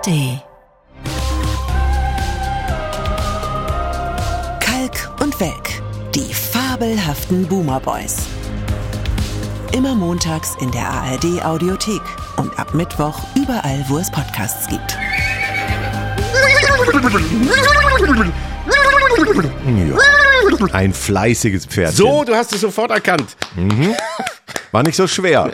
ARD. Kalk und Welk, die fabelhaften Boomer Boys. Immer montags in der ARD Audiothek und ab Mittwoch überall, wo es Podcasts gibt. Ja. Ein fleißiges Pferd. So, du hast es sofort erkannt. Mhm. War nicht so schwer.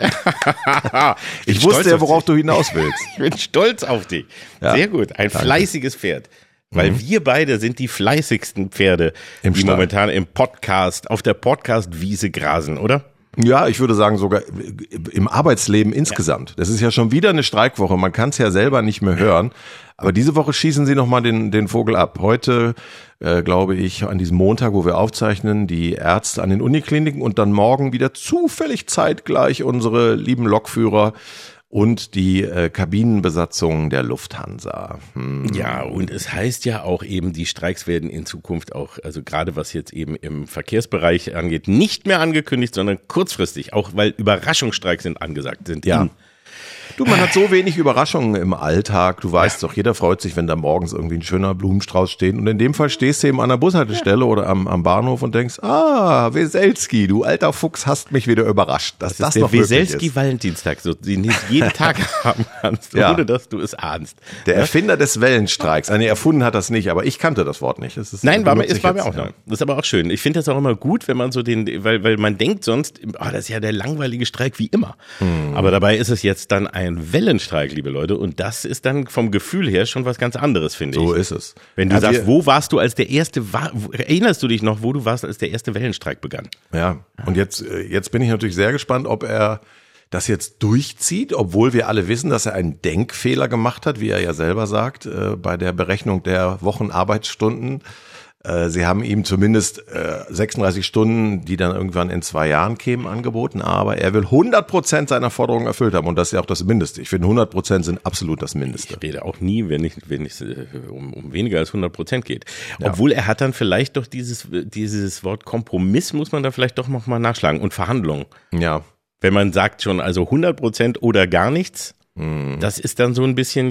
Ich wusste ja, worauf du hinaus willst. Ich bin stolz auf dich. Ja. Sehr gut. Ein fleißiges Pferd. Weil wir beide sind die fleißigsten Pferde, die momentan auf der Podcast-Wiese grasen, oder? Ja, ich würde sagen sogar im Arbeitsleben insgesamt. Das ist ja schon wieder eine Streikwoche, man kann es ja selber nicht mehr hören. Aber diese Woche schießen sie nochmal den Vogel ab. Heute, glaube ich, an diesem Montag, wo wir aufzeichnen, die Ärzte an den Unikliniken und dann morgen wieder zufällig zeitgleich unsere lieben Lokführer und die Kabinenbesatzung der Lufthansa. Ja, und es heißt ja auch eben, die Streiks werden in Zukunft auch, also gerade was jetzt eben im Verkehrsbereich angeht, nicht mehr angekündigt, sondern kurzfristig, auch weil Überraschungsstreiks sind angesagt, sind ja. Du, man hat so wenig Überraschungen im Alltag. Du weißt doch, jeder freut sich, wenn da morgens irgendwie ein schöner Blumenstrauß steht. Und in dem Fall stehst du eben an der Bushaltestelle oder am Bahnhof und denkst, Weselski, du alter Fuchs, hast mich wieder überrascht. Dass das der Weselski-Valentinstag, so den du jeden Tag haben kannst, ohne dass du es ahnst. Der Erfinder des Wellenstreiks. Erfunden hat das nicht, aber ich kannte das Wort nicht. Es war mir auch neu. Das ist aber auch schön. Ich finde das auch immer gut, wenn man so weil man denkt sonst, das ist ja der langweilige Streik wie immer. Aber dabei ist es jetzt dann ein Wellenstreik, liebe Leute, und das ist dann vom Gefühl her schon was ganz anderes, finde ich. So ist es. Wenn du sagst, wo warst du als der erste, erinnerst du dich noch, wo du warst, als der erste Wellenstreik begann? Ja, und jetzt bin ich natürlich sehr gespannt, ob er das jetzt durchzieht, obwohl wir alle wissen, dass er einen Denkfehler gemacht hat, wie er ja selber sagt, bei der Berechnung der Wochenarbeitsstunden. Sie haben ihm zumindest 36 Stunden, die dann irgendwann in 2 Jahren kämen, angeboten, aber er will 100% seiner Forderungen erfüllt haben und das ist ja auch das Mindeste. Ich finde 100% sind absolut das Mindeste. Ich rede auch nie, wenn es um weniger als 100% geht. Ja. Obwohl er hat dann vielleicht doch dieses Wort Kompromiss muss man da vielleicht doch noch mal nachschlagen und Verhandlungen. Ja. Wenn man sagt schon also 100% oder gar nichts. Das ist dann so ein bisschen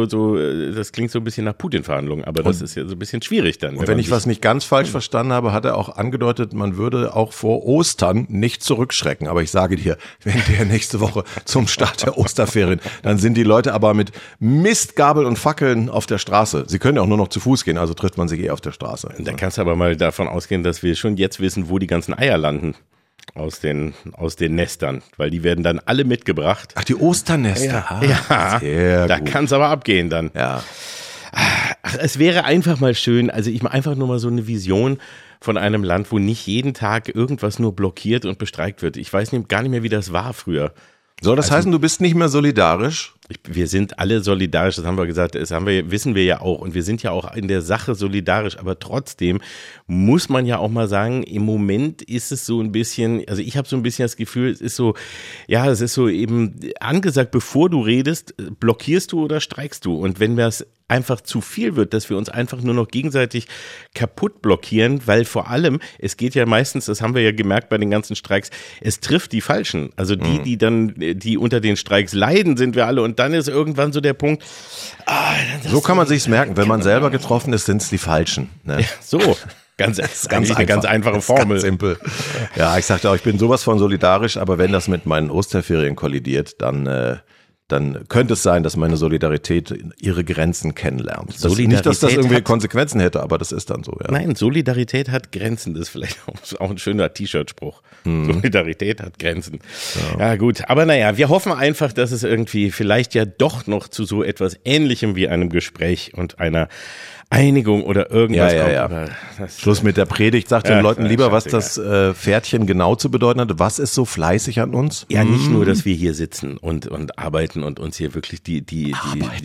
das klingt so ein bisschen nach Putin-Verhandlungen, aber das ist ja so ein bisschen schwierig dann. Und wenn ich was nicht ganz falsch verstanden habe, hat er auch angedeutet, man würde auch vor Ostern nicht zurückschrecken. Aber ich sage dir, wenn der nächste Woche zum Start der Osterferien, dann sind die Leute aber mit Mistgabel und Fackeln auf der Straße. Sie können ja auch nur noch zu Fuß gehen, also trifft man sich auf der Straße. Da kannst du aber mal davon ausgehen, dass wir schon jetzt wissen, wo die ganzen Eier landen. Aus den Nestern, weil die werden dann alle mitgebracht. Ach, die Osternester. Ja, da kann es aber abgehen dann. Ja. Ach, es wäre einfach mal schön, also ich mache einfach nur mal so eine Vision von einem Land, wo nicht jeden Tag irgendwas nur blockiert und bestreikt wird. Ich weiß gar nicht mehr, wie das war früher. Soll das heißen, du bist nicht mehr solidarisch? Wir sind alle solidarisch, das haben wir gesagt, wissen wir ja auch und wir sind ja auch in der Sache solidarisch, aber trotzdem muss man ja auch mal sagen, im Moment ist es so ein bisschen, also ich habe so ein bisschen das Gefühl, es ist so eben angesagt, bevor du redest, blockierst du oder streikst du und wenn das einfach zu viel wird, dass wir uns einfach nur noch gegenseitig kaputt blockieren, weil vor allem, es geht ja meistens, das haben wir ja gemerkt bei den ganzen Streiks, es trifft die Falschen, also die unter den Streiks leiden, sind wir alle und dann ist irgendwann so der Punkt. So kann man sich's merken, wenn man selber getroffen ist, sind es die Falschen. Ne? Ja, so. Ganz einfache Formel. Ganz simpel. Ja, ich sagte auch, ich bin sowas von solidarisch, aber wenn das mit meinen Osterferien kollidiert, dann könnte es sein, dass meine Solidarität ihre Grenzen kennenlernt. Nicht, dass das irgendwie Konsequenzen hätte, aber das ist dann so. Ja. Nein, Solidarität hat Grenzen. Das ist vielleicht auch ein schöner T-Shirt-Spruch. Solidarität hat Grenzen. Ja gut, aber naja, wir hoffen einfach, dass es irgendwie vielleicht ja doch noch zu so etwas Ähnlichem wie einem Gespräch und einer Einigung oder irgendwas kommt. Ja. Aber Schluss mit der Predigt. Sagt den Leuten lieber, was das Pferdchen genau zu bedeuten hat. Was ist so fleißig an uns? Ja, nicht nur, dass wir hier sitzen und arbeiten und uns hier wirklich die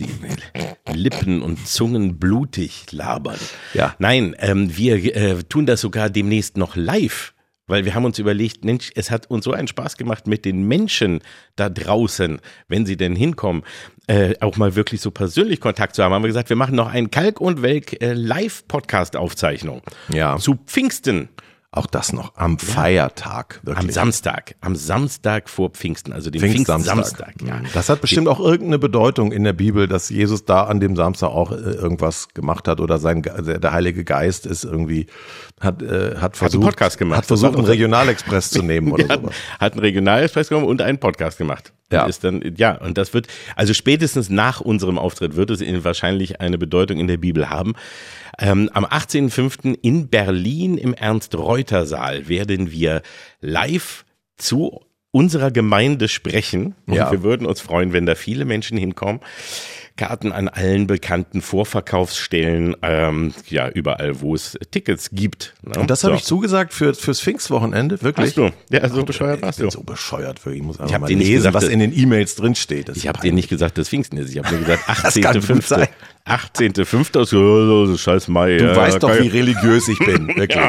Lippen und Zungen blutig labern. Ja. Nein, wir tun das sogar demnächst noch live. Weil wir haben uns überlegt, Mensch, es hat uns so einen Spaß gemacht mit den Menschen da draußen, wenn sie denn hinkommen, auch mal wirklich so persönlich Kontakt zu haben. Haben wir gesagt, wir machen noch einen Kalk und Welk Live-Podcast-Aufzeichnung. Ja. Zu Pfingsten. Auch das noch am Feiertag. Wirklich. Am Samstag vor Pfingsten, also dem Pfingstsamstag. Ja. Das hat bestimmt auch irgendeine Bedeutung in der Bibel, dass Jesus da an dem Samstag auch irgendwas gemacht hat oder der Heilige Geist ist irgendwie hat versucht, einen Podcast gemacht. Hat versucht, einen Regionalexpress zu nehmen oder sowas. Hat einen Regionalexpress genommen und einen Podcast gemacht. Ja. Und das wird, also spätestens nach unserem Auftritt wird es wahrscheinlich eine Bedeutung in der Bibel haben. Am 18.05. in Berlin im Ernst-Reuter-Saal werden wir live zu unserer Gemeinde sprechen. Und wir würden uns freuen, wenn da viele Menschen hinkommen. Karten an allen bekannten Vorverkaufsstellen, überall, wo es Tickets gibt. Ne? Und das habe ich zugesagt fürs Pfingstwochenende, wirklich? Hast du? Ja, so bescheuert warst du. Ich bin so bescheuert, wirklich. Ich muss einfach hab mal dir nicht lesen, gesagt, was in den E-Mails drin steht. Ich habe dir nicht gesagt, dass Pfingsten ist. Ich habe nur gesagt, 18.05. 18.05. So scheiß Mai. Du weißt doch, wie religiös ich bin, wirklich.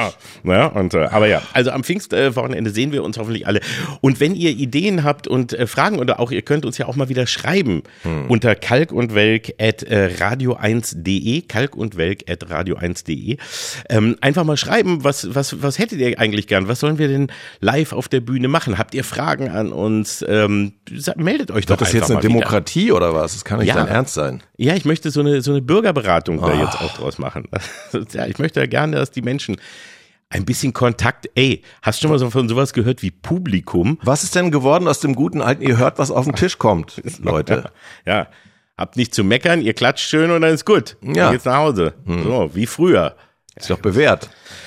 Also am Pfingstwochenende sehen wir uns hoffentlich alle. Und wenn ihr Ideen habt und Fragen oder auch, ihr könnt uns ja auch mal wieder schreiben unter kalkundwelk@radio1.de, kalkundwelk@radio1.de. Einfach mal schreiben, was hättet ihr eigentlich gern? Was sollen wir denn live auf der Bühne machen? Habt ihr Fragen an uns? Meldet euch doch einfach mal. Ist das jetzt eine Demokratie oder was? Das kann nicht dein Ernst sein. Ja, ich möchte so eine Bürgerberatung da jetzt auch draus machen. Ja, ich möchte ja gerne, dass die Menschen ein bisschen Kontakt, hast du schon mal von sowas gehört wie Publikum? Was ist denn geworden aus dem guten alten, ihr hört, was auf den Tisch kommt, Leute? Ja, habt nicht zu meckern, ihr klatscht schön und dann ist gut. Ja. Dann geht's nach Hause. So, wie früher. Ist doch bewährt.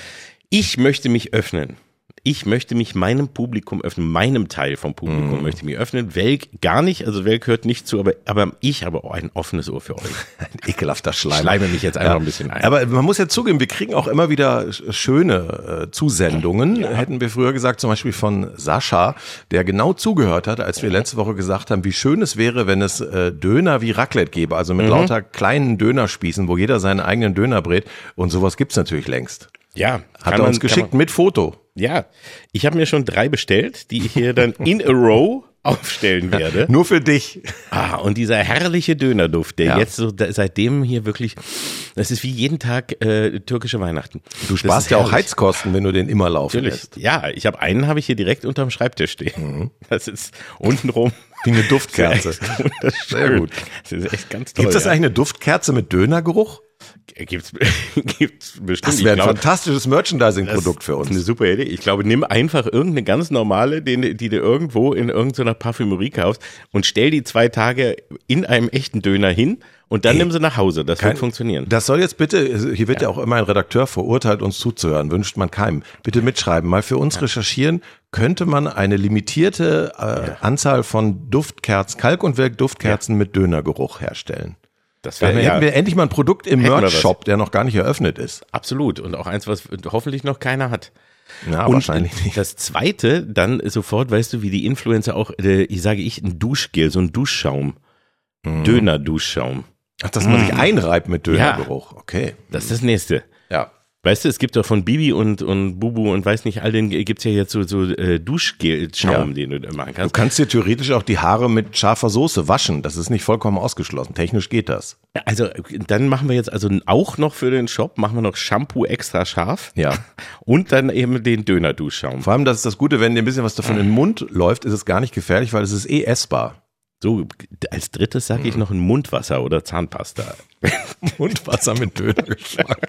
Ich möchte mich öffnen. Ich möchte mich meinem Publikum öffnen, meinem Teil vom Publikum möchte ich mich öffnen. Welk gar nicht, also Welk hört nicht zu, aber ich habe auch ein offenes Ohr für euch. Ein ekelhafter Schleim. Schleime mich jetzt einfach ein bisschen ein. Aber man muss ja zugeben, wir kriegen auch immer wieder schöne Zusendungen. Ja. Hätten wir früher gesagt, zum Beispiel von Sascha, der genau zugehört hat, als wir letzte Woche gesagt haben, wie schön es wäre, wenn es Döner wie Raclette gäbe, also mit lauter kleinen Dönerspießen, wo jeder seinen eigenen Döner brät. Und sowas gibt's natürlich längst. Ja. Hat er uns geschickt mit Foto. Ja, ich habe mir schon 3 bestellt, die ich hier dann in a row aufstellen werde. Nur für dich. Und dieser herrliche Dönerduft, der jetzt so seitdem hier wirklich, das ist wie jeden Tag türkische Weihnachten. Du sparst ja auch Heizkosten, wenn du den immer laufen lässt. Ja, einen habe ich hier direkt unterm Schreibtisch stehen. Das ist untenrum. Wie eine Duftkerze. Sehr gut. Das ist echt ganz toll. Gibt es eigentlich eine Duftkerze mit Dönergeruch? Gibt's bestimmt. Das wäre ein fantastisches Merchandising-Produkt für uns. Das ist eine super Idee. Ich glaube, nimm einfach irgendeine ganz normale, die du irgendwo in irgendeiner Parfümerie kaufst und stell die 2 Tage in einem echten Döner hin und dann nimm sie nach Hause. Das wird funktionieren. Das soll jetzt bitte, hier wird ja auch immer ein Redakteur verurteilt, uns zuzuhören, wünscht man keinem. Bitte mitschreiben, mal für uns recherchieren, könnte man eine limitierte Anzahl von Duftkerzen, Kalk- und Welk-Duftkerzen mit Dönergeruch herstellen. Dann hätten wir endlich mal ein Produkt im Merch-Shop, der noch gar nicht eröffnet ist. Absolut. Und auch eins, was hoffentlich noch keiner hat. Ja, wahrscheinlich nicht. Das Zweite, dann sofort, weißt du, wie die Influencer auch, ein Duschgel, so ein Duschschaum. Döner-Duschschaum. Ach, dass man sich einreibt mit Dönergeruch. Ja. Okay. Das ist das Nächste. Ja. Weißt du, es gibt doch von Bibi und Bubu und weiß nicht, all den gibt's ja jetzt so Duschgel-Schaum, den du machen kannst. Du kannst dir theoretisch auch die Haare mit scharfer Soße waschen. Das ist nicht vollkommen ausgeschlossen. Technisch geht das. Also, dann machen wir jetzt auch noch für den Shop, machen wir noch Shampoo extra scharf. Ja. Und dann eben den Döner-Duschschaum. Vor allem, das ist das Gute, wenn dir ein bisschen was davon in den Mund läuft, ist es gar nicht gefährlich, weil es ist essbar. So, als drittes sage ich noch ein Mundwasser oder Zahnpasta. Mundwasser mit Dönergeschmack.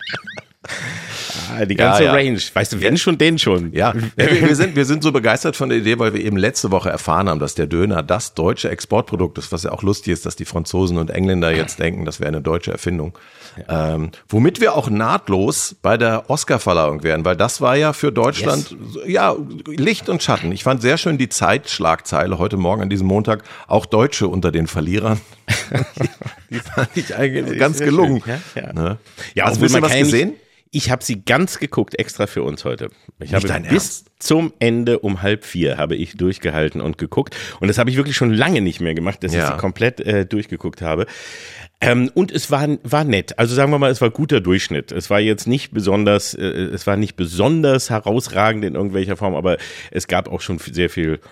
Die ganze Range. Weißt du, wenn schon, den schon. Ja, wir sind so begeistert von der Idee, weil wir eben letzte Woche erfahren haben, dass der Döner das deutsche Exportprodukt ist, was ja auch lustig ist, dass die Franzosen und Engländer jetzt denken, das wäre eine deutsche Erfindung. Ja. Womit wir auch nahtlos bei der Oscarverleihung wären, weil das war ja für Deutschland Licht und Schatten. Ich fand sehr schön die Zeitschlagzeile heute Morgen an diesem Montag, auch Deutsche unter den Verlierern. Die fand ich eigentlich ganz gelungen. Ja, hast du ein bisschen was gesehen? Ich habe sie ganz geguckt, extra für uns heute. Ich habe bis zum Ende um 3:30 habe ich durchgehalten und geguckt. Und das habe ich wirklich schon lange nicht mehr gemacht, dass ich sie komplett durchgeguckt habe. Und es war nett. Also sagen wir mal, es war guter Durchschnitt. Es war jetzt nicht besonders herausragend in irgendwelcher Form, aber es gab auch schon sehr viel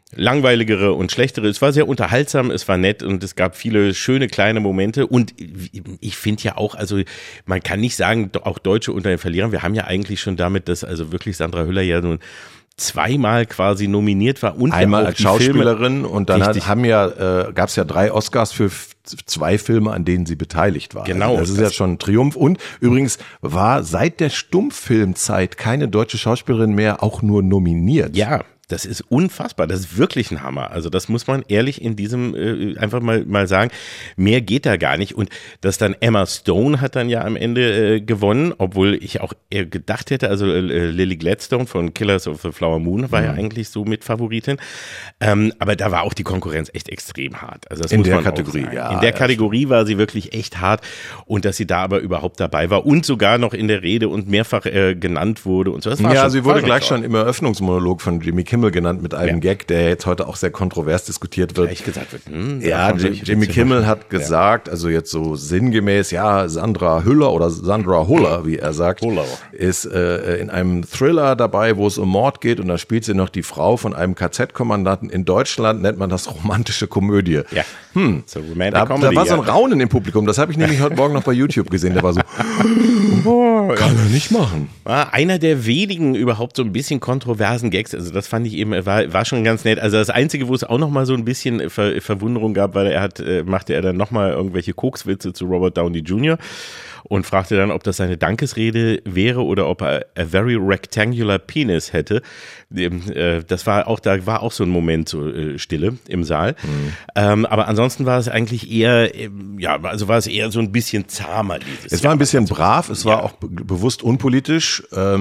langweiligere und schlechtere. Es war sehr unterhaltsam, es war nett und es gab viele schöne kleine Momente und ich finde ja auch, also man kann nicht sagen, auch Deutsche unter den Verlierern, wir haben ja eigentlich schon damit, dass also wirklich Sandra Hüller ja nun zweimal quasi nominiert war und einmal ja auch als Schauspielerin Filme, und dann gab es ja 3 Oscars für 2 Filme, an denen sie beteiligt war. Genau. Also das ist ja schon ein Triumph. Und übrigens war seit der Stummfilmzeit keine deutsche Schauspielerin mehr auch nur nominiert. Ja. Das ist unfassbar, das ist wirklich ein Hammer. Also das muss man ehrlich in diesem einfach mal sagen. Mehr geht da gar nicht. Und dass dann Emma Stone hat dann ja am Ende gewonnen, obwohl ich auch eher gedacht hätte, also Lily Gladstone von Killers of the Flower Moon war ja eigentlich so mit Favoritin. Aber da war auch die Konkurrenz echt extrem hart. Also das in muss der man Kategorie, auch sagen. ja. In der Kategorie war sie wirklich echt hart und dass sie da aber überhaupt dabei war und sogar noch in der Rede und mehrfach genannt wurde und so. Das war ja, schon, sie wurde gleich toll. schon im Eröffnungsmonolog von Jimmy Kimmel genannt mit einem Gag, der jetzt heute auch sehr kontrovers diskutiert wird. Gleich gesagt wird, ja, Jimmy Kimmel hat gesagt, also jetzt so sinngemäß, ja, Sandra Hüller oder Sandra Huller, wie er sagt, ist in einem Thriller dabei, wo es um Mord geht und da spielt sie noch die Frau von einem KZ-Kommandanten. In Deutschland nennt man das romantische Komödie. Ja. So Da war so ein Raunen im Publikum, das habe ich nämlich heute Morgen noch bei YouTube gesehen, der war so, kann er nicht machen. War einer der wenigen überhaupt so ein bisschen kontroversen Gags, also das fand ich eben, war schon ganz nett. Also das Einzige, wo es auch noch mal so ein bisschen Verwunderung gab, weil machte er dann noch mal irgendwelche Kokswitze zu Robert Downey Jr. und fragte dann, ob das seine Dankesrede wäre oder ob er a very rectangular penis hätte. Das war auch, da war auch so ein Moment so Stille im Saal. Aber ansonsten war es eigentlich eher, war es eher so ein bisschen zahmer dieses Es war ein bisschen brav, es war auch bewusst unpolitisch.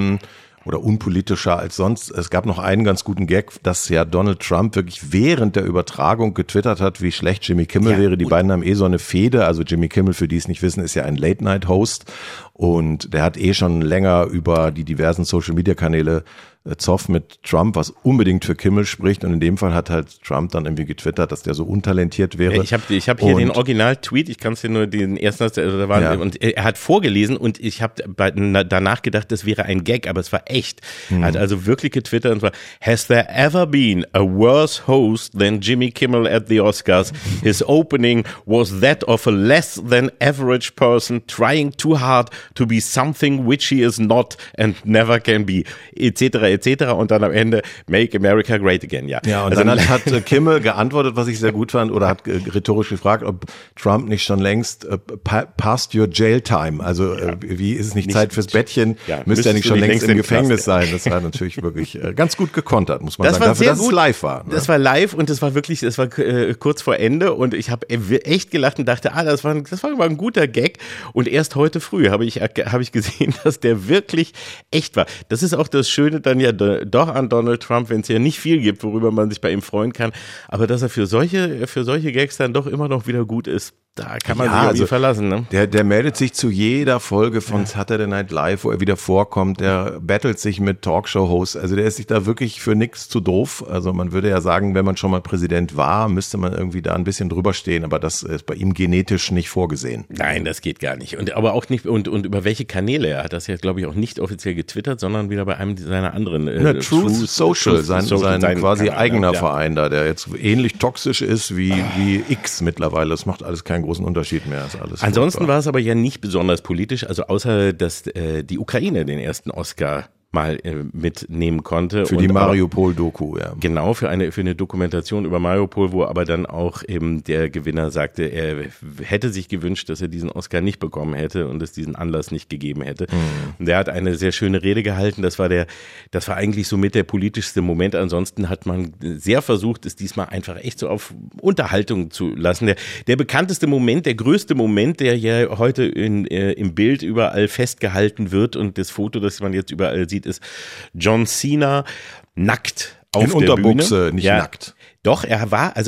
Oder unpolitischer als sonst. Es gab noch einen ganz guten Gag, dass ja Donald Trump wirklich während der Übertragung getwittert hat, wie schlecht Jimmy Kimmel wäre. Die beiden haben so eine Fehde. Also Jimmy Kimmel, für die es nicht wissen, ist ja ein Late-Night-Host. Und der hat schon länger über die diversen Social-Media-Kanäle Zoff mit Trump, was unbedingt für Kimmel spricht. Und in dem Fall hat halt Trump dann irgendwie getwittert, dass der so untalentiert wäre. Ich hab hier den Original-Tweet, ich kann es dir nur den ersten, und er hat vorgelesen und ich habe danach gedacht, das wäre ein Gag, aber es war echt. Er hat also wirklich getwittert und zwar, has there ever been a worse host than Jimmy Kimmel at the Oscars? His opening was that of a less than average person trying too hard to be something which he is not and never can be, etc. Und dann am Ende Make America Great Again, ja. Ja, und also, dann hat Kimmel geantwortet, was ich sehr gut fand, oder hat rhetorisch gefragt, ob Trump nicht schon längst past your jail time, also wie ist es nicht Zeit fürs Bettchen, müsste er nicht schon längst im Gefängnis sein. Das war natürlich wirklich ganz gut gekontert, muss man sagen, dafür, dass es live war. Ne? Das war live und das war kurz vor Ende und ich habe echt gelacht und dachte, das war aber ein guter Gag und erst heute früh habe ich gesehen, dass der wirklich echt war. Das ist auch das Schöne dann ja doch an Donald Trump, wenn es ja nicht viel gibt, worüber man sich bei ihm freuen kann, aber dass er für solche Gags dann doch immer noch wieder gut ist. Da kann man sich auf ihn verlassen, ne? Der meldet sich zu jeder Folge von Saturday Night Live, wo er wieder vorkommt. Der battelt sich mit Talkshow-Hosts. Also der ist sich da wirklich für nichts zu doof. Also man würde ja sagen, wenn man schon mal Präsident war, müsste man irgendwie da ein bisschen drüber stehen. Aber das ist bei ihm genetisch nicht vorgesehen. Nein, das geht gar nicht. Aber auch nicht, und über welche Kanäle? Er hat das ja, glaube ich, auch nicht offiziell getwittert, sondern wieder bei einem seiner anderen. Truth Social, sein quasi Kanal, eigener Verein da, der jetzt ähnlich toxisch ist wie X mittlerweile. Das macht alles keinen großen Unterschied mehr. Ist alles ansonsten war es aber ja nicht besonders politisch, also außer, dass die Ukraine den ersten Oscar mal mitnehmen konnte. Für die Mariupol-Doku, ja. Genau, für eine Dokumentation über Mariupol, wo aber dann auch eben der Gewinner sagte, er hätte sich gewünscht, dass er diesen Oscar nicht bekommen hätte und es diesen Anlass nicht gegeben hätte. Und der hat eine sehr schöne Rede gehalten. Das war eigentlich so mit der politischste Moment. Ansonsten hat man sehr versucht, es diesmal einfach echt so auf Unterhaltung zu lassen. Der bekannteste Moment, der größte Moment, der ja heute im Bild überall festgehalten wird und das Foto, das man jetzt überall sieht, ist John Cena nackt auf der Bühne. In Unterbuchse, nicht nackt. Doch, er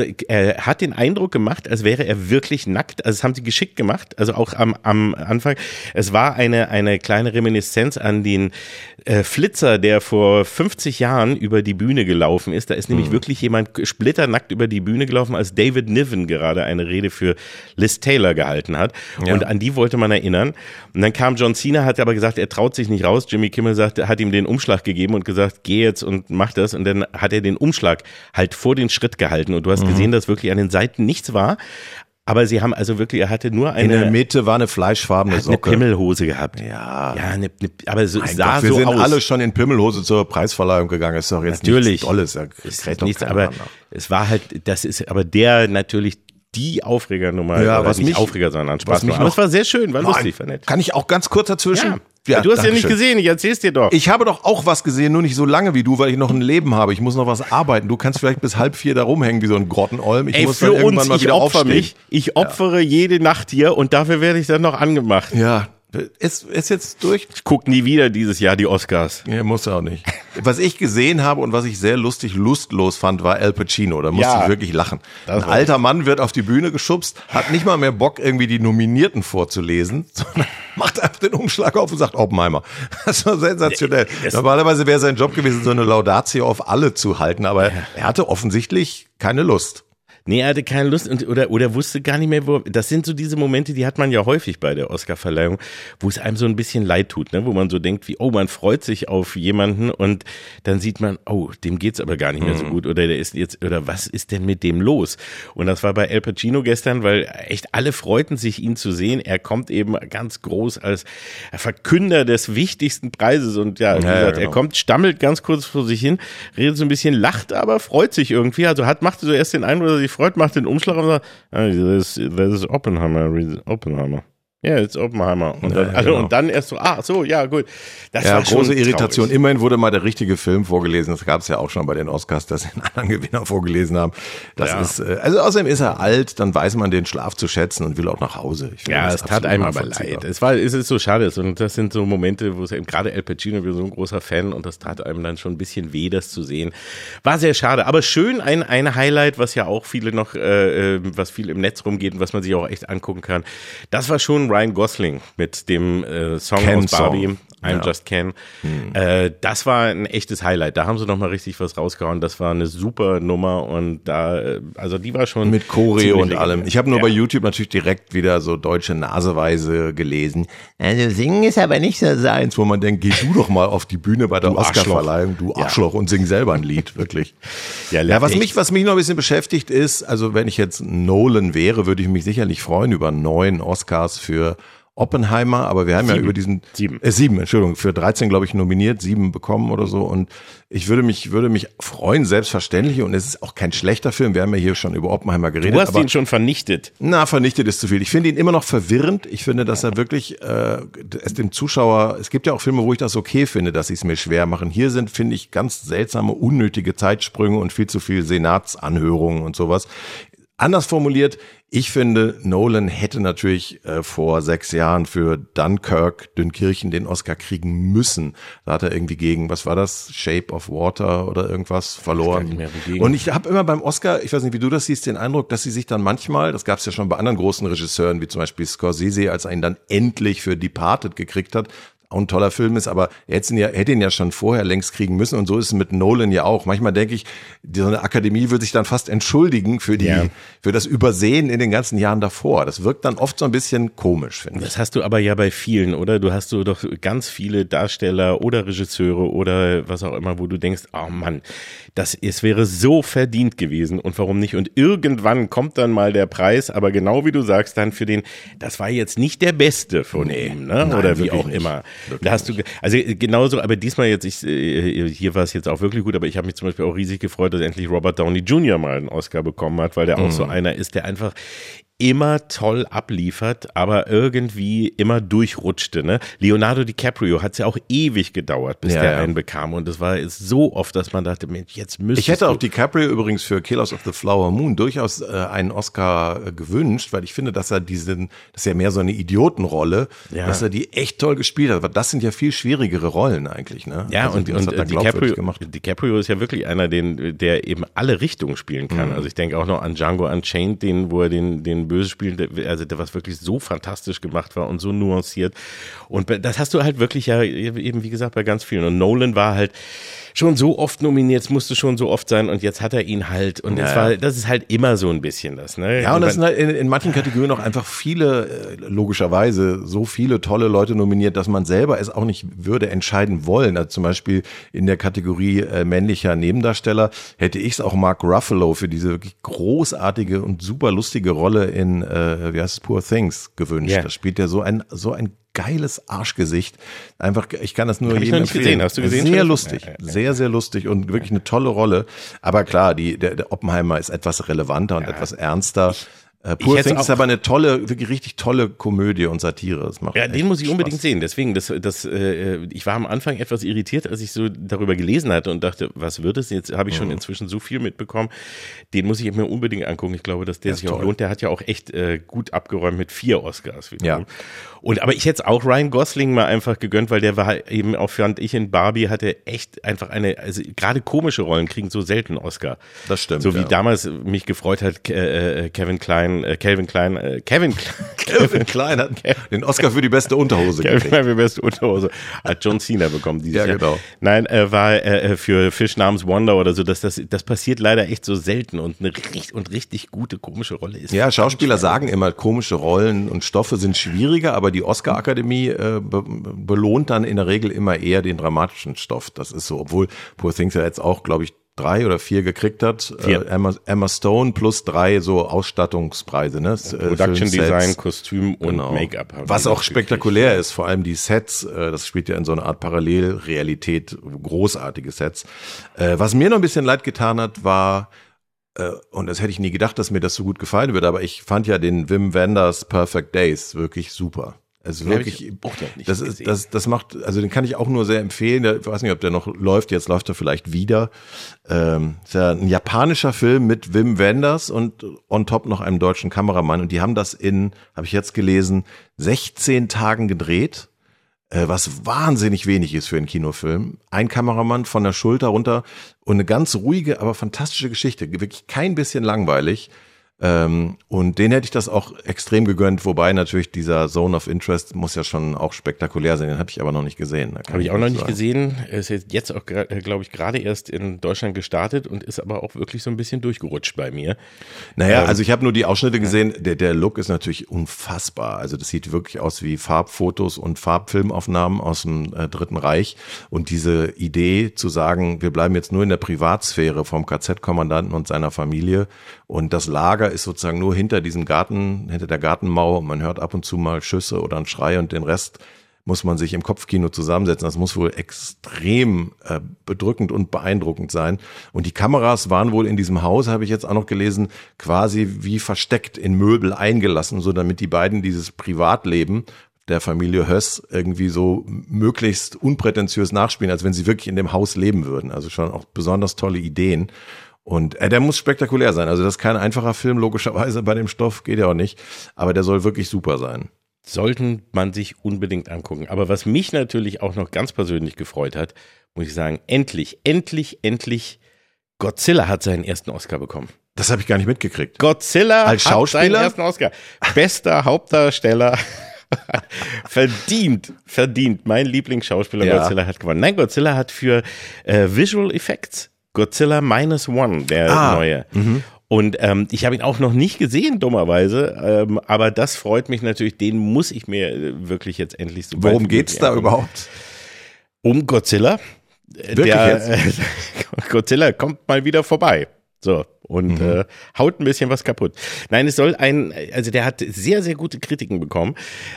hat den Eindruck gemacht, als wäre er wirklich nackt. Also das haben sie geschickt gemacht, also auch am Anfang. Es war eine kleine Reminiszenz an den Flitzer, der vor 50 Jahren über die Bühne gelaufen ist. Da ist nämlich wirklich jemand splitternackt über die Bühne gelaufen, als David Niven gerade eine Rede für Liz Taylor gehalten hat. Ja. Und an die wollte man erinnern. Und dann kam John Cena, hat aber gesagt, er traut sich nicht raus. Jimmy Kimmel hat ihm den Umschlag gegeben und gesagt, geh jetzt und mach das. Und dann hat er den Umschlag halt vor den Schritt gehalten. Und du hast gesehen, dass wirklich an den Seiten nichts war. Aber sie haben also wirklich, er hatte nur in der Mitte war eine fleischfarbene Socke. Eine Pimmelhose gehabt. Ja. Ja, aber es sah wir so sind aus. alle schon in Pimmelhose zur Preisverleihung gegangen. Ist doch jetzt natürlich nichts Tolles. Ist nichts, aber es war halt, das ist aber der natürlich die Aufregernummer, ja, oder nicht Aufreger, sondern Spaß. Aber es war sehr schön, war lustig, war nett. Kann ich auch ganz kurz dazwischen? Ja. Ja, du hast ja nicht gesehen, ich erzähl's dir doch. Ich habe doch auch was gesehen, nur nicht so lange wie du, weil ich noch ein Leben habe. Ich muss noch was arbeiten. Du kannst vielleicht bis 3:30 da rumhängen wie so ein Grottenolm. Ich muss für dann irgendwann uns, mal wieder aufstehen. Ich opfere jede Nacht hier und dafür werde ich dann noch angemacht. Ja, ist jetzt durch. Ich guck nie wieder dieses Jahr die Oscars. Ja, muss auch nicht. Was ich gesehen habe und was ich sehr lustlos fand, war Al Pacino. Da musste ich wirklich lachen. Ein alter Mann wird auf die Bühne geschubst, hat nicht mal mehr Bock, irgendwie die Nominierten vorzulesen, sondern macht einfach den Umschlag auf und sagt Oppenheimer. Das war sensationell. Normalerweise wäre sein Job gewesen, so eine Laudatio auf alle zu halten, aber er hatte offensichtlich keine Lust. Nee, er hatte keine Lust oder wusste gar nicht mehr, wo. Das sind so diese Momente, die hat man ja häufig bei der Oscarverleihung, wo es einem so ein bisschen leid tut, ne? Wo man so denkt, wie, man freut sich auf jemanden und dann sieht man, dem geht's aber gar nicht mehr so gut oder der ist jetzt, oder was ist denn mit dem los? Und das war bei Al Pacino gestern, weil echt alle freuten sich, ihn zu sehen. Er kommt eben ganz groß als Verkünder des wichtigsten Preises und wie gesagt, er kommt, stammelt ganz kurz vor sich hin, redet so ein bisschen, lacht, aber freut sich irgendwie. Also machte so erst den Eindruck, dass er sich freut, macht den Umschlag und sagt, das ist Oppenheimer. Ja, jetzt Oppenheimer. Und dann erst so, ja, gut. Das war große Irritation. Traurig. Immerhin wurde mal der richtige Film vorgelesen. Das gab es ja auch schon bei den Oscars, dass sie einen anderen Gewinner vorgelesen haben. Das ist, außerdem ist er alt, dann weiß man den Schlaf zu schätzen und will auch nach Hause. Ich finde, es tat einem aber leid. Es ist so schade. Und das sind so Momente, wo es eben gerade Al Pacino, wir sind so ein großer Fan und das tat einem dann schon ein bisschen weh, das zu sehen. War sehr schade. Aber schön, ein Highlight, was ja auch viele noch, was viel im Netz rumgeht und was man sich auch echt angucken kann. Das war schon Ryan Gosling mit dem Song Ken aus Barbie, Song. I'm Just Ken. Das war ein echtes Highlight. Da haben sie noch mal richtig was rausgehauen. Das war eine super Nummer und die war schon mit Choreo und allem. Ich habe nur bei YouTube natürlich direkt wieder so deutsche Naseweise gelesen. Also singen ist aber nicht so seins, wo man denkt, geh du doch mal auf die Bühne bei der Oscarverleihung, du Arschloch, und sing selber ein Lied, wirklich. Was mich noch ein bisschen beschäftigt ist, also wenn ich jetzt Nolan wäre, würde ich mich sicherlich freuen über 9 Oscars für Oppenheimer, aber wir haben 7. Ja über diesen 7, Entschuldigung, für 13, glaube ich, nominiert, 7 bekommen oder so, und ich würde mich freuen, selbstverständlich, und es ist auch kein schlechter Film, wir haben ja hier schon über Oppenheimer geredet. Du hast ihn schon vernichtet. Vernichtet ist zu viel. Ich finde ihn immer noch verwirrend. Ich finde, dass er wirklich es dem Zuschauer, es gibt ja auch Filme, wo ich das okay finde, dass sie es mir schwer machen. Hier sind, finde ich, ganz seltsame, unnötige Zeitsprünge und viel zu viel Senatsanhörungen und sowas. Anders formuliert, ich finde, Nolan hätte natürlich vor 6 Jahren für Dünkirchen den Oscar kriegen müssen. Da hat er irgendwie gegen, was war das, Shape of Water oder irgendwas verloren. Und ich habe immer beim Oscar, ich weiß nicht, wie du das siehst, den Eindruck, dass sie sich dann manchmal, das gab es ja schon bei anderen großen Regisseuren, wie zum Beispiel Scorsese, als er ihn dann endlich für Departed gekriegt hat, auch ein toller Film ist, aber er hätte ihn ja schon vorher längst kriegen müssen, und so ist es mit Nolan ja auch. Manchmal denke ich, so eine Akademie würde sich dann fast entschuldigen für das Übersehen in den ganzen Jahren davor. Das wirkt dann oft so ein bisschen komisch, finde ich. Das hast du aber ja bei vielen, oder? Du hast doch ganz viele Darsteller oder Regisseure oder was auch immer, wo du denkst, oh Mann, es wäre so verdient gewesen und warum nicht? Und irgendwann kommt dann mal der Preis, aber genau wie du sagst, dann das war jetzt nicht der Beste von ihm, ne? Nein, oder wie auch immer. Da hast du, also genauso, aber diesmal jetzt, hier war es jetzt auch wirklich gut, aber ich habe mich zum Beispiel auch riesig gefreut, dass endlich Robert Downey Jr. mal einen Oscar bekommen hat, weil der auch so einer ist, der einfach immer toll abliefert, aber irgendwie immer durchrutschte. Ne? Leonardo DiCaprio hat es ja auch ewig gedauert, bis der einen bekam. Und das war so oft, dass man dachte, Mensch, jetzt müsste ich hätte auch DiCaprio übrigens für Killers of the Flower Moon durchaus einen Oscar gewünscht, weil ich finde, dass er das ist ja mehr so eine Idiotenrolle, dass er die echt toll gespielt hat. Weil das sind ja viel schwierigere Rollen eigentlich. Ne? Ja, also, und DiCaprio ist ja wirklich einer, der eben alle Richtungen spielen kann. Also ich denke auch noch an Django Unchained, wo er den Böse spielt, also der was wirklich so fantastisch gemacht war und so nuanciert. Und das hast du halt wirklich ja eben, wie gesagt, bei ganz vielen. Und Nolan war halt schon so oft nominiert, es musste schon so oft sein und jetzt hat er ihn halt. Und das ist halt immer so ein bisschen das. Ne? Ja, und das sind halt in manchen Kategorien auch einfach viele, logischerweise, so viele tolle Leute nominiert, dass man selber es auch nicht würde entscheiden wollen. Also zum Beispiel in der Kategorie männlicher Nebendarsteller hätte ich es auch Mark Ruffalo für diese wirklich großartige und super lustige Rolle in, wie heißt es, Poor Things gewünscht. Yeah. Da spielt er so ein geiles Arschgesicht. Einfach, ich kann das nur jedem empfehlen. Gesehen. Hast du gesehen? Sehr lustig. Ja. Sehr, sehr lustig und wirklich eine tolle Rolle. Aber klar, der Oppenheimer ist etwas relevanter und etwas ernster. Poor Things ist aber eine tolle, wirklich richtig tolle Komödie und Satire. Das macht den muss ich unbedingt sehen. Deswegen, ich war am Anfang etwas irritiert, als ich so darüber gelesen hatte und dachte, was wird es? Jetzt habe ich schon inzwischen so viel mitbekommen. Den muss ich mir unbedingt angucken. Ich glaube, dass der sich auch lohnt. Der hat ja auch echt gut abgeräumt mit 4 Oscars. Aber ich hätte es auch Ryan Gosling mal einfach gegönnt, weil der war eben auch, fand ich, in Barbie hatte echt einfach also gerade komische Rollen kriegen so selten Oscar. Das stimmt. So wie damals mich gefreut hat, Calvin Klein hat den Oscar für die beste Unterhose gekriegt. Für die beste Unterhose hat John Cena bekommen dieses Jahr. Genau. Nein, war für Fish namens Wanda oder so, das passiert leider echt so selten und eine richtig gute komische Rolle ist. Ja, Schauspieler sagen immer, komische Rollen und Stoffe sind schwieriger, aber die Oscar-Akademie belohnt dann in der Regel immer eher den dramatischen Stoff. Das ist so, obwohl Poor Things ja jetzt auch, glaube ich, 3 oder 4 gekriegt hat. Emma Stone plus 3 so Ausstattungspreise. Ne? Production Design, Kostüm und Make-up. Was auch spektakulär ist, vor allem die Sets. Das spielt ja in so einer Art Parallelrealität, großartige Sets. Was mir noch ein bisschen leid getan hat, war, und das hätte ich nie gedacht, dass mir das so gut gefallen würde, aber ich fand ja den Wim Wenders Perfect Days wirklich super. Also wirklich, das macht, also den kann ich auch nur sehr empfehlen. Ich weiß nicht, ob der noch läuft. Jetzt läuft er vielleicht wieder. Ist ja ein japanischer Film mit Wim Wenders und on top noch einem deutschen Kameramann. Und die haben das habe ich jetzt gelesen, 16 Tagen gedreht. Was wahnsinnig wenig ist für einen Kinofilm. Ein Kameramann von der Schulter runter und eine ganz ruhige, aber fantastische Geschichte. Wirklich kein bisschen langweilig. Und den hätte ich das auch extrem gegönnt, wobei natürlich dieser Zone of Interest muss ja schon auch spektakulär sein, den habe ich aber noch nicht gesehen. Habe ich auch noch nicht gesehen, ist jetzt auch, glaube ich, gerade erst in Deutschland gestartet und ist aber auch wirklich so ein bisschen durchgerutscht bei mir. Naja, also ich habe nur die Ausschnitte gesehen, der Look ist natürlich unfassbar, also das sieht wirklich aus wie Farbfotos und Farbfilmaufnahmen aus dem Dritten Reich und diese Idee zu sagen, wir bleiben jetzt nur in der Privatsphäre vom KZ-Kommandanten und seiner Familie und das Lager ist sozusagen nur hinter diesem Garten, hinter der Gartenmauer und man hört ab und zu mal Schüsse oder einen Schrei und den Rest muss man sich im Kopfkino zusammensetzen. Das muss wohl extrem bedrückend und beeindruckend sein. Und die Kameras waren wohl in diesem Haus, habe ich jetzt auch noch gelesen, quasi wie versteckt in Möbel eingelassen, so damit die beiden dieses Privatleben der Familie Höss irgendwie so möglichst unprätentiös nachspielen, als wenn sie wirklich in dem Haus leben würden. Also schon auch besonders tolle Ideen. Und der muss spektakulär sein. Also das ist kein einfacher Film, logischerweise bei dem Stoff, geht ja auch nicht. Aber der soll wirklich super sein. Sollten man sich unbedingt angucken. Aber was mich natürlich auch noch ganz persönlich gefreut hat, muss ich sagen, endlich, Godzilla hat seinen ersten Oscar bekommen. Das habe ich gar nicht mitgekriegt. Godzilla als Schauspieler? Hat seinen ersten Oscar. Bester Hauptdarsteller. verdient. Mein Lieblingsschauspieler Godzilla hat gewonnen. Nein, Godzilla hat für Visual Effects Godzilla -1, der neue. Mhm. Und ich habe ihn auch noch nicht gesehen, dummerweise. Aber das freut mich natürlich. Den muss ich mir wirklich jetzt endlich so. Worum geht's da überhaupt? Um Godzilla. Wirklich jetzt? Godzilla kommt mal wieder vorbei. So. Und haut ein bisschen was kaputt. Nein, es soll also der hat sehr, sehr gute Kritiken bekommen,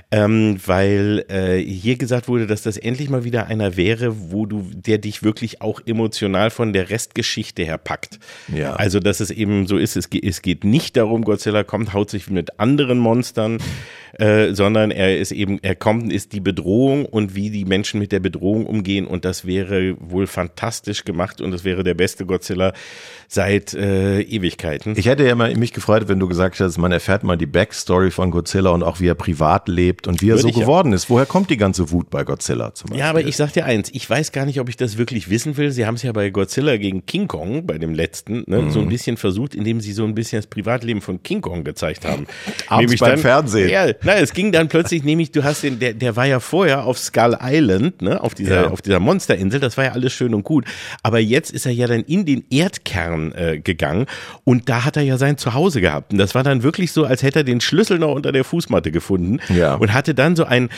weil hier gesagt wurde, dass das endlich mal wieder einer wäre, der dich wirklich auch emotional von der Restgeschichte her packt. Ja. Also, dass es eben so ist, es geht nicht darum, Godzilla kommt, haut sich mit anderen Monstern, sondern ist die Bedrohung und wie die Menschen mit der Bedrohung umgehen, und das wäre wohl fantastisch gemacht und es wäre der beste Godzilla seit Ewigkeiten. Ich hätte ja mich gefreut, wenn du gesagt hättest, man erfährt mal die Backstory von Godzilla und auch wie er privat lebt und wie er so geworden ist. Woher kommt die ganze Wut bei Godzilla zum Beispiel? Ja, aber ich sag dir eins, ich weiß gar nicht, ob ich das wirklich wissen will. Sie haben es ja bei Godzilla gegen King Kong, bei dem letzten, so ein bisschen versucht, indem sie so ein bisschen das Privatleben von King Kong gezeigt haben. Abends beim Fernsehen. Ja, es ging dann plötzlich, nämlich du hast der war ja vorher auf Skull Island, ne, auf dieser Monsterinsel, das war ja alles schön und gut. Aber jetzt ist er ja dann in den Erdkern gegangen und da hat er ja sein Zuhause gehabt. Und das war dann wirklich so, als hätte er den Schlüssel noch unter der Fußmatte gefunden und hatte dann so ein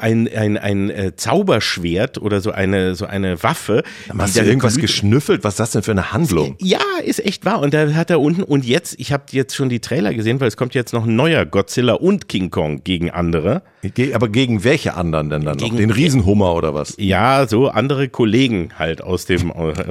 Zauberschwert oder so eine Waffe. Hast du irgendwas geschnüffelt? Was ist das denn für eine Handlung? Ja, ist echt wahr. Und da hat er unten, und jetzt, ich habe jetzt schon die Trailer gesehen, weil es kommt jetzt noch ein neuer Godzilla und King Kong gegen andere. Aber gegen welche anderen denn dann noch? Den Riesenhummer oder was? Ja, so andere Kollegen halt aus dem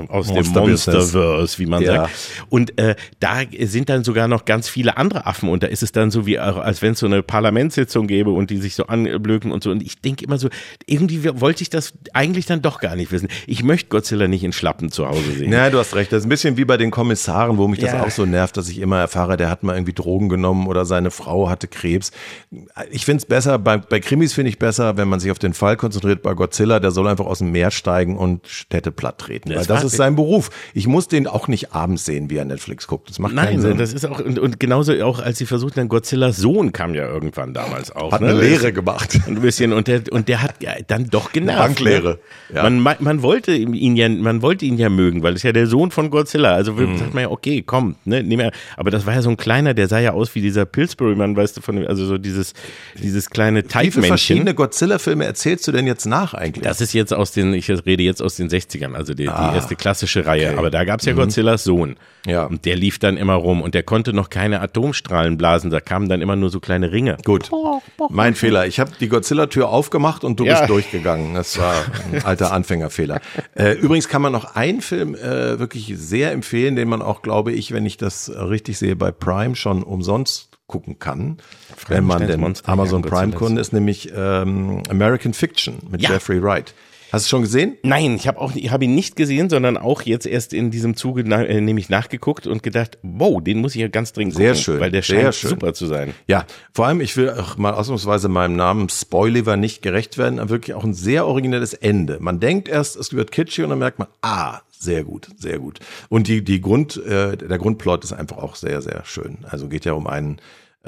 Monsterverse, wie man sagt. Und da sind dann sogar noch ganz viele andere Affen und da ist es dann so wie, als wenn es so eine Parlamentssitzung gäbe und die sich so anblöken und so. Und ich denke immer so, irgendwie wollte ich das eigentlich dann doch gar nicht wissen. Ich möchte Godzilla nicht in Schlappen zu Hause sehen. Ja, du hast recht. Das ist ein bisschen wie bei den Kommissaren, wo mich das auch so nervt, dass ich immer erfahre, der hat mal irgendwie Drogen genommen oder seine Frau hatte Krebs. Ich finde es besser, bei Krimis finde ich besser, wenn man sich auf den Fall konzentriert. Bei Godzilla, der soll einfach aus dem Meer steigen und Städte platt treten. Weil das ist sein Beruf. Ich muss den auch nicht abends sehen, wie er Netflix guckt. Das macht keinen Sinn. Nein, das ist auch, und genauso auch, als sie versuchten, dann Godzillas Sohn kam ja irgendwann damals auch. Hat eine Lehre gemacht. Ein bisschen, und der hat dann doch genervt. Banklehre. Ja. Man wollte ihn ja mögen, weil es ja der Sohn von Godzilla. Also sagt man ja, okay, komm, ne, nehm er. Aber das war ja so ein kleiner, der sah ja aus wie dieser Pillsbury-Mann, weißt du, also so dieses kleine Teigmännchen. Wie viele verschiedene Godzilla-Filme erzählst du denn jetzt nach eigentlich? Das ist jetzt ich rede jetzt aus den 60ern, also die erste klassische Reihe. Okay. Aber da gab's ja Godzillas Sohn. Ja. Und der lief dann immer rum und der konnte noch keine Atomstrahlen blasen, da kamen dann immer nur so kleine Ringe. Gut, mein Fehler. Ich habe die Godzilla-Tür aufgemacht und du bist durchgegangen. Das war ein alter Anfängerfehler. Übrigens kann man noch einen Film wirklich sehr empfehlen, den man auch, glaube ich, wenn ich das richtig sehe, bei Prime schon umsonst gucken kann, wenn man denn Amazon Prime-Kunde ist, nämlich American Fiction mit Jeffrey Wright. Hast du schon gesehen? Nein, ich habe ihn nicht gesehen, sondern auch jetzt erst in diesem Zuge nämlich nachgeguckt und gedacht, wow, den muss ich ja ganz dringend gucken, sehr schön, weil der scheint super zu sein. Ja, vor allem, ich will auch mal ausnahmsweise meinem Namen Spoiler nicht gerecht werden, aber wirklich auch ein sehr originelles Ende. Man denkt erst, es wird kitschig und dann merkt man, sehr gut, sehr gut. Und der Grundplot ist einfach auch sehr, sehr schön. Also geht ja um einen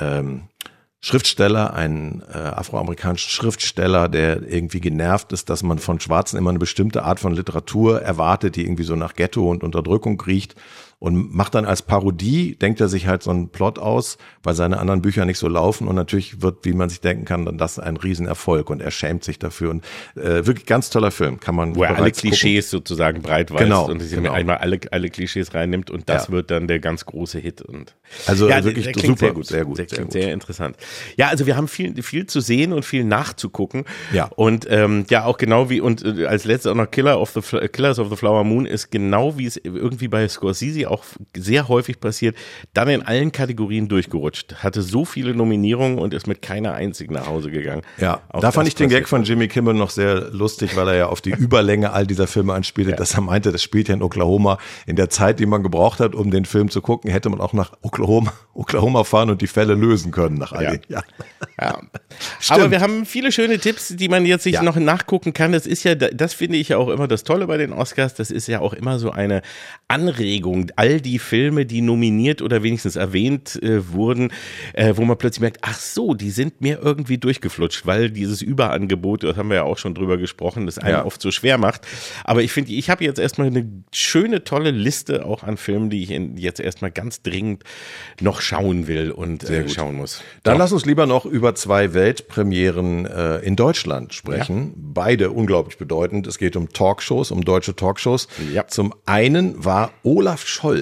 Schriftsteller, einen afroamerikanischen Schriftsteller, der irgendwie genervt ist, dass man von Schwarzen immer eine bestimmte Art von Literatur erwartet, die irgendwie so nach Ghetto und Unterdrückung riecht. Und macht dann als Parodie, denkt er sich halt so einen Plot aus, weil seine anderen Bücher nicht so laufen. Und natürlich wird, wie man sich denken kann, dann das ein Riesenerfolg. Und er schämt sich dafür. Und wirklich ganz toller Film. Kann man wo er alle Klischees sozusagen breitweist und einmal alle Klischees reinnimmt. Und das wird dann der ganz große Hit. Und also wirklich super, sehr gut. Sehr interessant. Ja, also wir haben viel zu sehen und viel nachzugucken. Ja. Und auch genau wie, und als letztes auch noch Killers of the Flower Moon ist genau wie es irgendwie bei Scorsese auch sehr häufig passiert, dann in allen Kategorien durchgerutscht. Hatte so viele Nominierungen und ist mit keiner einzigen nach Hause gegangen. Ja, da fand ich den Gag von Jimmy Kimmel noch sehr lustig, weil er ja auf die Überlänge all dieser Filme anspielte, dass er meinte, das spielt ja in Oklahoma. In der Zeit, die man gebraucht hat, um den Film zu gucken, hätte man auch nach Oklahoma fahren und die Fälle lösen können nach all den Jahren. Ja. Aber wir haben viele schöne Tipps, die man jetzt sich noch nachgucken kann. Das ist ja, das finde ich ja auch immer das Tolle bei den Oscars. Das ist ja auch immer so eine Anregung, all die Filme, die nominiert oder wenigstens erwähnt wurden, wo man plötzlich merkt, ach so, die sind mir irgendwie durchgeflutscht, weil dieses Überangebot, das haben wir ja auch schon drüber gesprochen, das einem oft so schwer macht. Aber ich finde, ich habe jetzt erstmal eine schöne, tolle Liste auch an Filmen, die ich jetzt erstmal ganz dringend noch schauen will und schauen muss. Dann lass uns lieber noch über 2 Weltpremieren in Deutschland sprechen. Ja. Beide unglaublich bedeutend. Es geht um Talkshows, um deutsche Talkshows. Ja. Zum einen war Olaf Scholz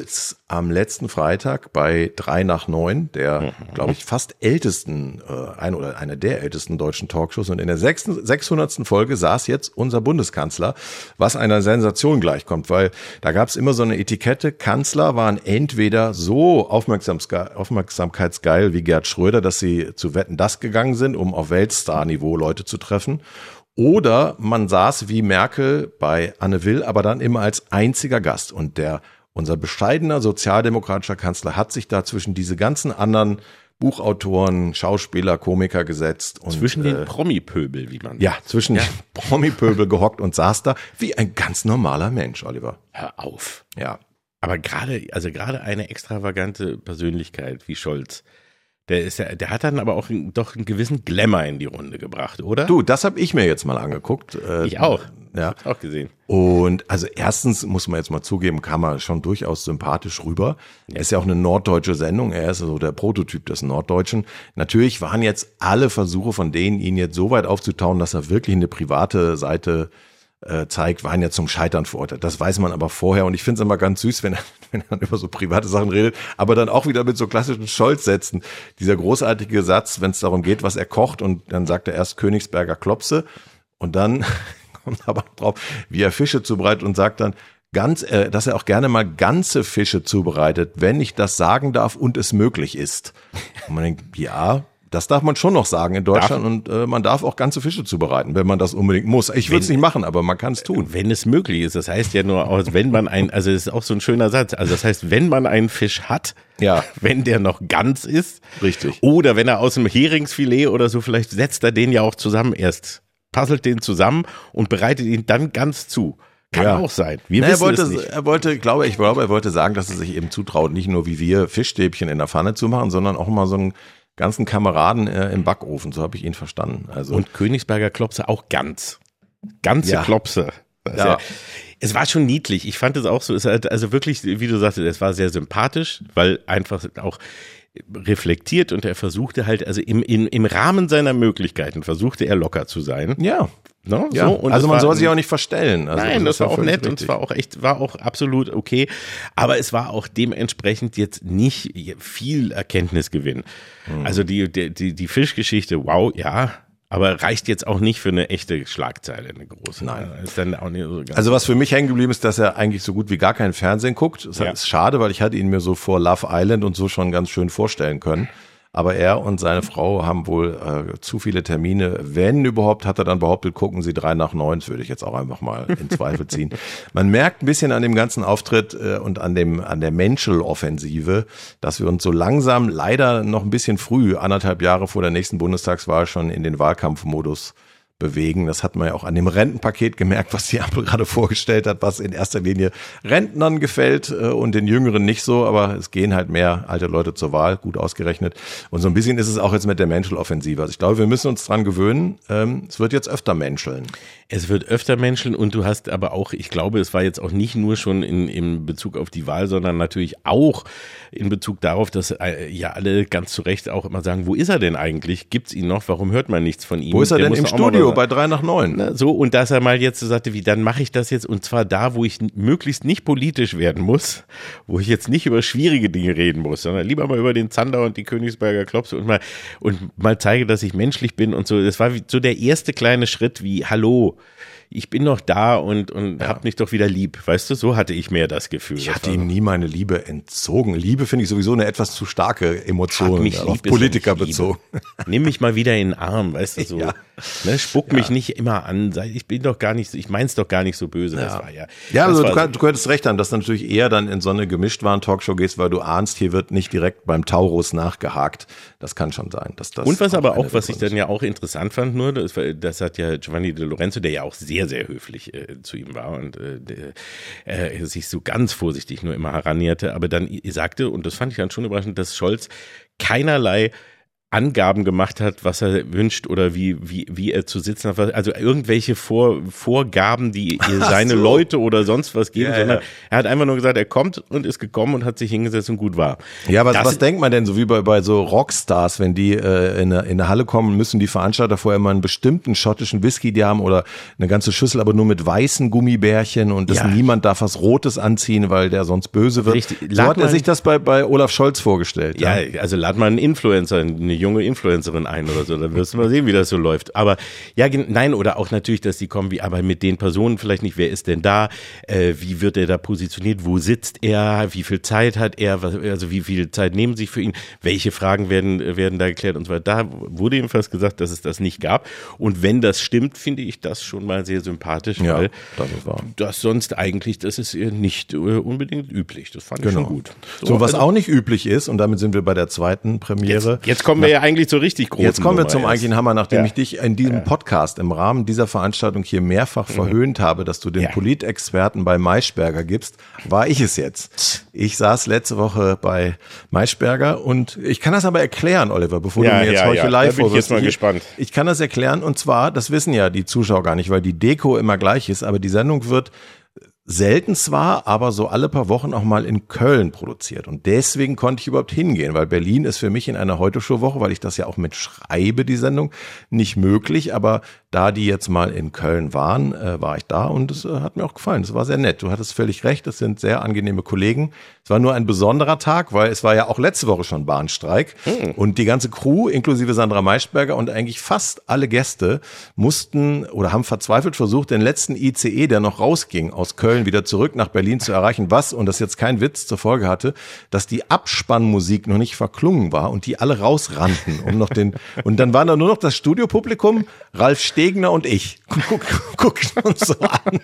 am letzten Freitag bei 3/9, der, glaube ich, fast ältesten, einer der ältesten deutschen Talkshows. Und in der 600. Folge saß jetzt unser Bundeskanzler, was einer Sensation gleichkommt, weil da gab es immer so eine Etikette, Kanzler waren entweder so aufmerksamkeitsgeil wie Gerd Schröder, dass sie zu Wetten, dass gegangen sind, um auf Weltstar-Niveau Leute zu treffen. Oder man saß wie Merkel bei Anne Will, aber dann immer als einziger Gast. Und unser bescheidener sozialdemokratischer Kanzler hat sich da zwischen diese ganzen anderen Buchautoren, Schauspieler, Komiker gesetzt. Und, zwischen den Promi-Pöbel, wie man sagt. Ja, zwischen den Promi-Pöbel gehockt und saß da wie ein ganz normaler Mensch, Oliver. Hör auf. Ja. Aber gerade eine extravagante Persönlichkeit wie Scholz, der hat dann aber auch doch einen gewissen Glamour in die Runde gebracht, oder? Du, das habe ich mir jetzt mal angeguckt. Ich auch. Ja. Hab's auch gesehen. Und also erstens muss man jetzt mal zugeben, kam er schon durchaus sympathisch rüber. Er ist ja auch eine norddeutsche Sendung. Er ist so der Prototyp des Norddeutschen. Natürlich waren jetzt alle Versuche von denen, ihn jetzt so weit aufzutauen, dass er wirklich eine private Seite zeigt, waren ja zum Scheitern verurteilt. Das weiß man aber vorher. Und ich finde es immer ganz süß, wenn er dann über so private Sachen redet, aber dann auch wieder mit so klassischen Scholz-Sätzen. Dieser großartige Satz, wenn es darum geht, was er kocht, und dann sagt er erst Königsberger Klopse und dann kommt aber drauf, wie er Fische zubereitet und sagt dann, dass er auch gerne mal ganze Fische zubereitet, wenn ich das sagen darf und es möglich ist. Und man denkt, ja, das darf man schon noch sagen in Deutschland und man darf auch ganze Fische zubereiten, wenn man das unbedingt muss. Ich würde es nicht machen, aber man kann es tun. Wenn es möglich ist, das heißt ja nur, wenn man also das ist auch so ein schöner Satz, also das heißt, wenn man einen Fisch hat, wenn der noch ganz ist, richtig, oder wenn er aus dem Heringsfilet oder so, vielleicht setzt er den ja auch zusammen erst, puzzelt den zusammen und bereitet ihn dann ganz zu. Kann auch sein. Er wollte sagen, dass er sich eben zutraut, nicht nur wie wir Fischstäbchen in der Pfanne zu machen, sondern auch mal so einen ganzen Kameraden im Backofen, so habe ich ihn verstanden. Also und Königsberger Klopse auch ganze Klopse. Es war schon niedlich. Ich fand es auch so, also wirklich, wie du sagst, es war sehr sympathisch, weil einfach auch reflektiert und er versuchte halt, also im Rahmen seiner Möglichkeiten versuchte er locker zu sein. Ja. No, ja, so, und also man soll sich auch nicht verstellen. Also nein, das war auch nett richtig. Und es war auch absolut okay. Aber es war auch dementsprechend jetzt nicht viel Erkenntnisgewinn. Also die Fischgeschichte, wow, ja, aber reicht jetzt auch nicht für eine echte Schlagzeile, eine große. Nein. Ist dann auch nicht so ganz also was für mich hängen geblieben ist, dass er eigentlich so gut wie gar kein Fernsehen guckt. Das ist schade, weil ich hatte ihn mir so vor Love Island und so schon ganz schön vorstellen können. Aber er und seine Frau haben wohl zu viele Termine. Wenn überhaupt, hat er dann behauptet, gucken Sie 3/9. Das würde ich jetzt auch einfach mal in Zweifel ziehen. Man merkt ein bisschen an dem ganzen Auftritt und an der Menschel-Offensive, dass wir uns so langsam leider noch ein bisschen früh, 1,5 Jahre vor der nächsten Bundestagswahl, schon in den Wahlkampfmodus bewegen. Das hat man ja auch an dem Rentenpaket gemerkt, was die Ampel gerade vorgestellt hat, was in erster Linie Rentnern gefällt und den Jüngeren nicht so, aber es gehen halt mehr alte Leute zur Wahl, gut ausgerechnet. Und so ein bisschen ist es auch jetzt mit der Menschel-Offensive. Also ich glaube, wir müssen uns dran gewöhnen. Es wird jetzt öfter menscheln. Es wird öfter menscheln und du hast aber auch, ich glaube, es war jetzt auch nicht nur schon in Bezug auf die Wahl, sondern natürlich auch in Bezug darauf, dass ja alle ganz zu Recht auch immer sagen, wo ist er denn eigentlich? Gibt's ihn noch? Warum hört man nichts von ihm? Wo ist er denn im Studio bei 3/9? So, und dass er mal jetzt so sagte, dann mache ich das jetzt und zwar da, wo ich möglichst nicht politisch werden muss, wo ich jetzt nicht über schwierige Dinge reden muss, sondern lieber mal über den Zander und die Königsberger Klopse und mal zeige, dass ich menschlich bin und so. Das war so der erste kleine Schritt wie, hallo, ich bin noch da und hab mich doch wieder lieb. Weißt du, so hatte ich mehr das Gefühl. Ich hatte ihm nie meine Liebe entzogen. Liebe finde ich sowieso eine etwas zu starke Emotion, mich auf Politiker bezogen. Nimm mich mal wieder in den Arm, weißt du, so. Ja. Ne, spuck mich nicht immer an. Ich mein's doch gar nicht so böse. Das war also du könntest recht haben, dass du natürlich eher dann in so eine Gemischtwaren-Talkshow gehst, weil du ahnst, hier wird nicht direkt beim Taurus nachgehakt. Das kann schon sein. Dass das und was ich dann ja auch interessant fand, nur, das hat ja Giovanni De Lorenzo, der ja auch sehr, sehr höflich zu ihm war und sich so ganz vorsichtig nur immer herannäherte, aber dann sagte, und das fand ich dann schon überraschend, dass Scholz keinerlei Angaben gemacht hat, was er wünscht oder wie er zu sitzen hat. Also irgendwelche Vorgaben, die seine Leute oder sonst was geben, sondern er hat einfach nur gesagt, er kommt und ist gekommen und hat sich hingesetzt und gut war. Ja, was denkt man denn so wie bei so Rockstars, wenn die in eine Halle kommen, müssen die Veranstalter vorher mal einen bestimmten schottischen Whisky, die haben oder eine ganze Schüssel, aber nur mit weißen Gummibärchen und niemand darf was Rotes anziehen, weil der sonst böse wird. Richtig. So hat er sich das bei Olaf Scholz vorgestellt. Ja, also lad mal einen Influencer, eine junge Influencerin ein oder so, dann wirst du mal sehen, wie das so läuft. Aber nein, oder auch natürlich, dass die kommen, aber mit den Personen vielleicht nicht, wer ist denn da, wie wird er da positioniert, wo sitzt er, wie viel Zeit hat er, also wie viel Zeit nehmen sich für ihn, welche Fragen werden da geklärt und so weiter. Da wurde jedenfalls gesagt, dass es das nicht gab. Und wenn das stimmt, finde ich das schon mal sehr sympathisch, weil das sonst eigentlich, das ist nicht unbedingt üblich. Das fand ich schon gut. So, was auch nicht üblich ist, und damit sind wir bei der zweiten Premiere. Jetzt kommen wir ja eigentlich zur richtig großen Jetzt kommen wir zum eigentlichen Hammer, nachdem ich dich in diesem Podcast im Rahmen dieser Veranstaltung hier mehrfach verhöhnt habe, dass du den Politexperten bei Maischberger gibst, war ich es jetzt. Ich saß letzte Woche bei Maischberger und ich kann das aber erklären, Oliver, bevor du mir jetzt Heuchelei vorwirfst. Da bin ich jetzt mal gespannt. Ich kann das erklären und zwar, das wissen ja die Zuschauer gar nicht, weil die Deko immer gleich ist, aber die Sendung wird selten zwar, aber so alle paar Wochen auch mal in Köln produziert. Und deswegen konnte ich überhaupt hingehen, weil Berlin ist für mich in einer Heute-Show-Woche, weil ich das ja auch mit schreibe, die Sendung, nicht möglich. Aber da die jetzt mal in Köln waren, war ich da und es hat mir auch gefallen. Es war sehr nett. Du hattest völlig recht, es sind sehr angenehme Kollegen. Es war nur ein besonderer Tag, weil es war ja auch letzte Woche schon Bahnstreik. Und die ganze Crew, inklusive Sandra Maischberger und eigentlich fast alle Gäste mussten oder haben verzweifelt versucht, den letzten ICE, der noch rausging aus Köln, wieder zurück nach Berlin zu erreichen, was, und das jetzt kein Witz, zur Folge hatte, dass die Abspannmusik noch nicht verklungen war und die alle rausrannten, und dann waren da nur noch das Studiopublikum, Ralf Stegner und ich. Gucken uns so an.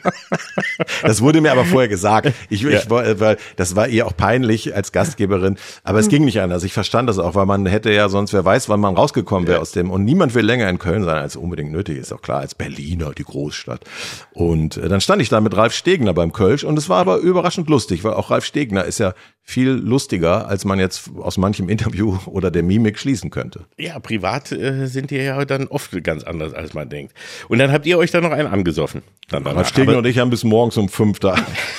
Das wurde mir aber vorher gesagt. Weil das war ihr auch peinlich als Gastgeberin, aber es ging nicht anders. Ich verstand das auch, weil man hätte ja sonst, wer weiß, wann man rausgekommen wäre aus dem, und niemand will länger in Köln sein, als unbedingt nötig ist, auch klar, als Berliner, die Großstadt. Und dann stand ich da mit Ralf Stegner beim Kölsch und es war aber überraschend lustig, weil auch Ralf Stegner ist ja viel lustiger, als man jetzt aus manchem Interview oder der Mimik schließen könnte. Ja, privat sind die ja dann oft ganz anders, als man denkt. Und dann habt ihr euch da noch einen angesoffen. Ralf Stegner und ich haben bis morgens um 5 da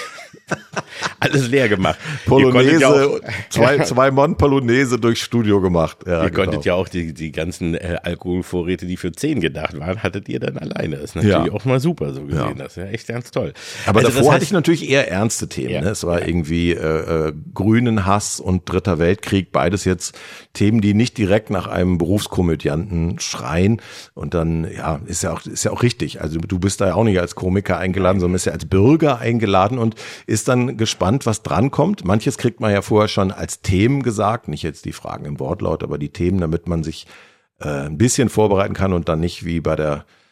alles leer gemacht. Polonaise, zwei Mon Polonaise durchs Studio gemacht. Ja, ihr konntet ja auch die ganzen Alkoholvorräte, die für 10 gedacht waren, hattet ihr dann alleine. Das ist natürlich auch mal super so gesehen. Das ist ja echt ganz toll. Aber also davor hatte ich natürlich eher ernste Themen. Ja. Ne? Es war irgendwie Grünenhass und Dritter Weltkrieg, beides jetzt Themen, die nicht direkt nach einem Berufskomödianten schreien. Und dann, ist ja auch richtig. Also du bist da ja auch nicht als Komiker eingeladen, sondern bist ja als Bürger eingeladen und ist dann gespannt, was drankommt. Manches kriegt man ja vorher schon als Themen gesagt, nicht jetzt die Fragen im Wortlaut, aber die Themen, damit man sich ein bisschen vorbereiten kann und dann nicht wie bei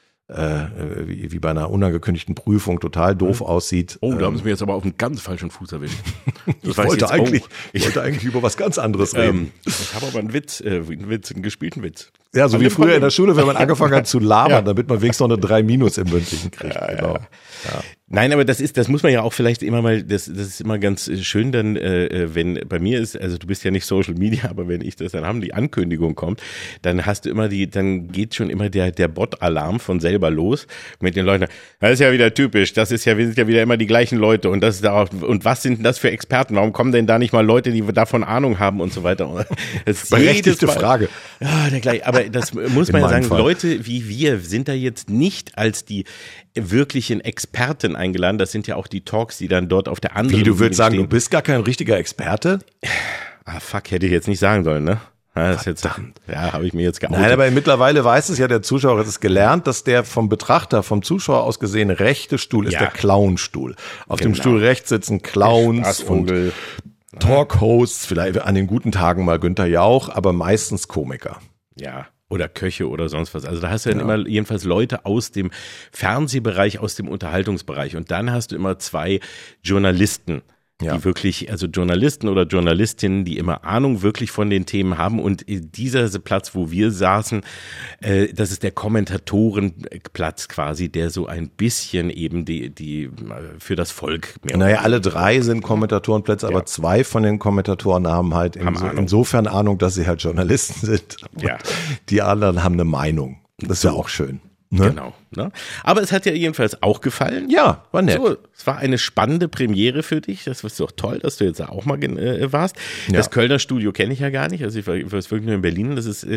einer unangekündigten Prüfung total doof aussieht. Oh, da haben sie mir jetzt aber auf einen ganz falschen Fuß erwischt. Ich wollte eigentlich über was ganz anderes reden. Ich habe aber einen gespielten Witz. Ja, so wie früher in der Schule, wenn man angefangen hat zu labern, damit man wenigstens noch eine 3- im Mündlichen kriegt. Genau. Ja. Nein, aber das muss man ja auch vielleicht immer mal, das ist immer ganz schön, dann, wenn bei mir ist, also du bist ja nicht Social Media, aber wenn ich das dann haben, die Ankündigung kommt, dann hast du immer dann geht schon immer der Bot-Alarm von selber los mit den Leuten. Das ist ja wieder typisch, wir sind ja wieder immer die gleichen Leute und das ist auch, und was sind denn das für Experten? Warum kommen denn da nicht mal Leute, die davon Ahnung haben und so weiter? Das ist berechtigte Frage. Ja, aber das muss man ja sagen, Fall. Leute wie wir sind da jetzt nicht als die wirklichen Experten eingeladen. Das sind ja auch die Talks, die dann dort auf der anderen Bühne stehen. Wie, du würdest sagen, du bist gar kein richtiger Experte? Hätte ich jetzt nicht sagen sollen, ne? Habe ich mir jetzt geoutet. Nein, aber mittlerweile weiß es ja der Zuschauer, es ist gelernt, dass der vom Betrachter, vom Zuschauer aus gesehen rechte Stuhl ist der Clownstuhl. Auf dem Stuhl rechts sitzen Clowns und Talkhosts, vielleicht an den guten Tagen mal Günther Jauch, aber meistens Komiker. Ja. Oder Köche oder sonst was. Also da hast du dann immer jedenfalls Leute aus dem Fernsehbereich, aus dem Unterhaltungsbereich. Und dann hast du immer 2 Journalisten, Ja. Die wirklich, also Journalisten oder Journalistinnen, die immer Ahnung wirklich von den Themen haben. Und dieser Platz, wo wir saßen, das ist der Kommentatorenplatz quasi, der so ein bisschen eben die für das Volk mehr. Naja, alle drei sind Kommentatorenplätze, aber zwei von den Kommentatoren haben halt insofern Ahnung, dass sie halt Journalisten sind. Ja. Die anderen haben eine Meinung. Das ist ja auch schön. Ne? Genau. Ne? Aber es hat dir jedenfalls auch gefallen. Ja, war nett. So, es war eine spannende Premiere für dich. Das ist doch toll, dass du jetzt auch mal warst. Ja. Das Kölner Studio kenne ich ja gar nicht. Also ich war wirklich nur in Berlin. Das ist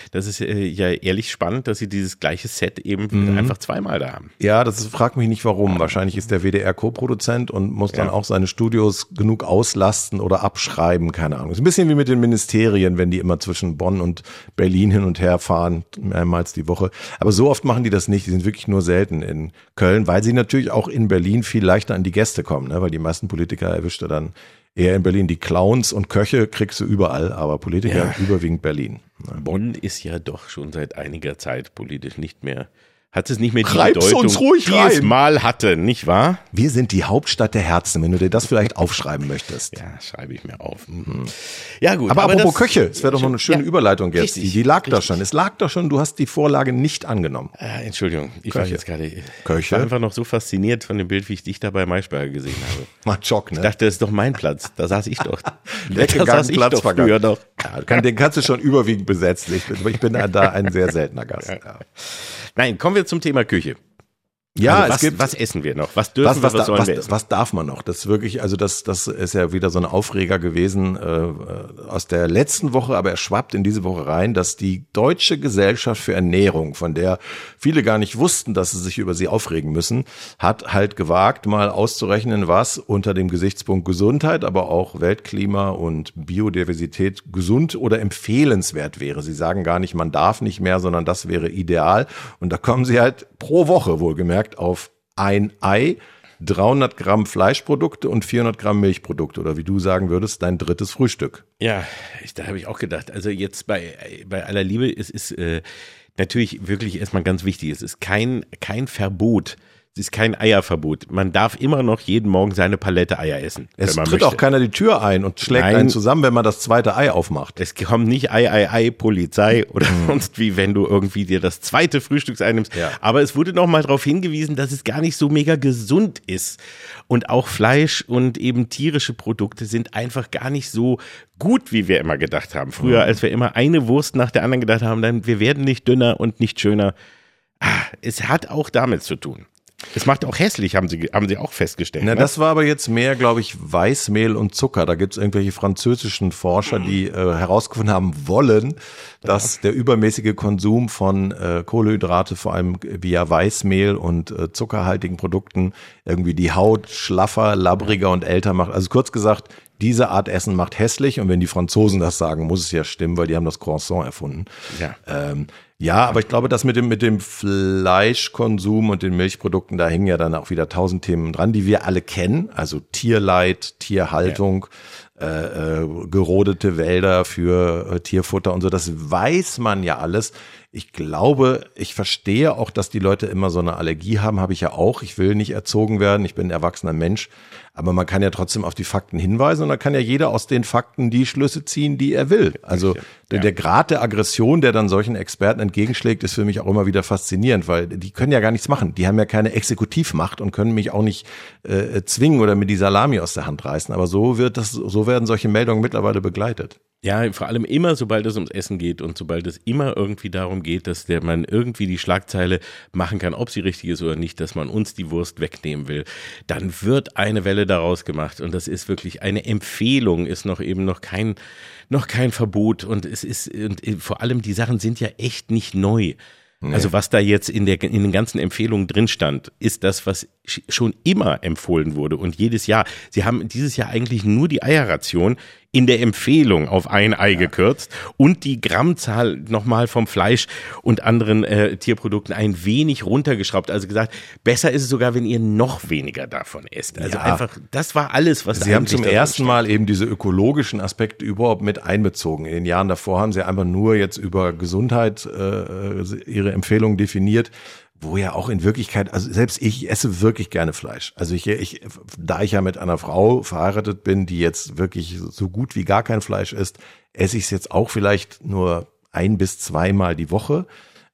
ja ehrlich spannend, dass sie dieses gleiche Set eben einfach zweimal da haben. Ja, frag mich nicht warum. Wahrscheinlich ist der WDR Co-Produzent und muss dann auch seine Studios genug auslasten oder abschreiben, keine Ahnung. Ist ein bisschen wie mit den Ministerien, wenn die immer zwischen Bonn und Berlin hin und her fahren, mehrmals die Woche. Aber so oft machen die das nicht. Die sind wirklich nur selten in Köln, weil sie natürlich auch in Berlin viel leichter an die Gäste kommen, ne? Weil die meisten Politiker erwischt er dann eher in Berlin. Die Clowns und Köche kriegst du überall, aber Politiker überwiegend Berlin. Ne? Bonn ist ja doch schon seit einiger Zeit politisch nicht mehr, hat es nicht mehr die Treib's Bedeutung, uns ruhig die rein. es mal hatte, nicht wahr? Wir sind die Hauptstadt der Herzen, wenn du dir das vielleicht aufschreiben möchtest. Ja, schreibe ich mir auf. Ja gut. Aber apropos das, Köche, es wäre doch noch eine schöne Überleitung jetzt. Richtig, die lag da schon. Es lag doch schon, du hast die Vorlage nicht angenommen. Entschuldigung, ich war jetzt gerade Köche. Ich war einfach noch so fasziniert von dem Bild, wie ich dich da bei Maischberger gesehen habe. Mal Schock, ne? Ich dachte, das ist doch mein Platz. Da saß ich doch. Weggegangen, Platz doch früher noch. Ja, den kannst du schon überwiegend besetzen. Ich bin da ein sehr seltener Gast. Ja. Nein, kommen wir zum Thema Küche. Ja, also was essen wir noch? Was dürfen wir, was sollen wir essen? Was darf man noch? Das ist wirklich, also das ist ja wieder so ein Aufreger gewesen aus der letzten Woche, aber er schwappt in diese Woche rein, dass die Deutsche Gesellschaft für Ernährung, von der viele gar nicht wussten, dass sie sich über sie aufregen müssen, hat halt gewagt, mal auszurechnen, was unter dem Gesichtspunkt Gesundheit, aber auch Weltklima und Biodiversität gesund oder empfehlenswert wäre. Sie sagen gar nicht, man darf nicht mehr, sondern das wäre ideal. Und da kommen sie halt pro Woche wohlgemerkt auf ein Ei, 300 Gramm Fleischprodukte und 400 Gramm Milchprodukte oder wie du sagen würdest, dein drittes Frühstück. Ja, da habe ich auch gedacht, also jetzt bei aller Liebe, es ist natürlich wirklich erstmal ganz wichtig, es ist kein Verbot. Es ist kein Eierverbot. Man darf immer noch jeden Morgen seine Palette Eier essen. Es tritt auch keiner die Tür ein und schlägt einen zusammen, wenn man das zweite Ei aufmacht. Es kommt nicht Ei, Polizei oder sonst wie, wenn du irgendwie dir das zweite Frühstücksei nimmst. Ja. Aber es wurde noch mal darauf hingewiesen, dass es gar nicht so mega gesund ist. Und auch Fleisch und eben tierische Produkte sind einfach gar nicht so gut, wie wir immer gedacht haben. Früher, als wir immer eine Wurst nach der anderen gedacht haben, dann wir werden nicht dünner und nicht schöner. Es hat auch damit zu tun. Es macht auch hässlich, haben sie auch festgestellt. Na, das war aber jetzt mehr, glaube ich, Weißmehl und Zucker. Da gibt es irgendwelche französischen Forscher, die herausgefunden haben wollen, dass der übermäßige Konsum von Kohlenhydrate, vor allem via Weißmehl und zuckerhaltigen Produkten, irgendwie die Haut schlaffer, labbriger und älter macht. Also kurz gesagt, diese Art Essen macht hässlich. Und wenn die Franzosen das sagen, muss es ja stimmen, weil die haben das Croissant erfunden. Ja. Ja, aber ich glaube, das mit dem Fleischkonsum und den Milchprodukten, da hängen ja dann auch wieder 1000 Themen dran, die wir alle kennen. Also Tierleid, Tierhaltung, gerodete Wälder für Tierfutter und so. Das weiß man ja alles. Ich glaube, ich verstehe auch, dass die Leute immer so eine Allergie haben, habe ich ja auch. Ich will nicht erzogen werden, ich bin ein erwachsener Mensch. Aber man kann ja trotzdem auf die Fakten hinweisen und dann kann ja jeder aus den Fakten die Schlüsse ziehen, die er will. Also der Grad der Aggression, der dann solchen Experten entgegenschlägt, ist für mich auch immer wieder faszinierend, weil die können ja gar nichts machen. Die haben ja keine Exekutivmacht und können mich auch nicht zwingen oder mir die Salami aus der Hand reißen. Aber so werden solche Meldungen mittlerweile begleitet. Ja, vor allem immer, sobald es ums Essen geht und sobald es immer irgendwie darum geht, dass man irgendwie die Schlagzeile machen kann, ob sie richtig ist oder nicht, dass man uns die Wurst wegnehmen will, dann wird eine Welle daraus gemacht und das ist wirklich eine Empfehlung, ist noch kein Verbot und es ist, und vor allem die Sachen sind ja echt nicht neu. Nee. Also was da jetzt in den ganzen Empfehlungen drin stand, ist das, was schon immer empfohlen wurde und jedes Jahr. Sie haben dieses Jahr eigentlich nur die Eierration in der Empfehlung auf ein Ei gekürzt und die Grammzahl nochmal vom Fleisch und anderen Tierprodukten ein wenig runtergeschraubt. Also gesagt, besser ist es sogar, wenn ihr noch weniger davon esst. Also einfach, das war alles, was Sie haben zum ersten Mal eben diese ökologischen Aspekte überhaupt mit einbezogen. In den Jahren davor haben sie einfach nur jetzt über Gesundheit ihre Empfehlungen definiert, wo ja auch in Wirklichkeit, also selbst ich esse wirklich gerne Fleisch. Also da ich ja mit einer Frau verheiratet bin, die jetzt wirklich so gut wie gar kein Fleisch isst, esse ich es jetzt auch vielleicht nur 1 bis 2 Mal die Woche.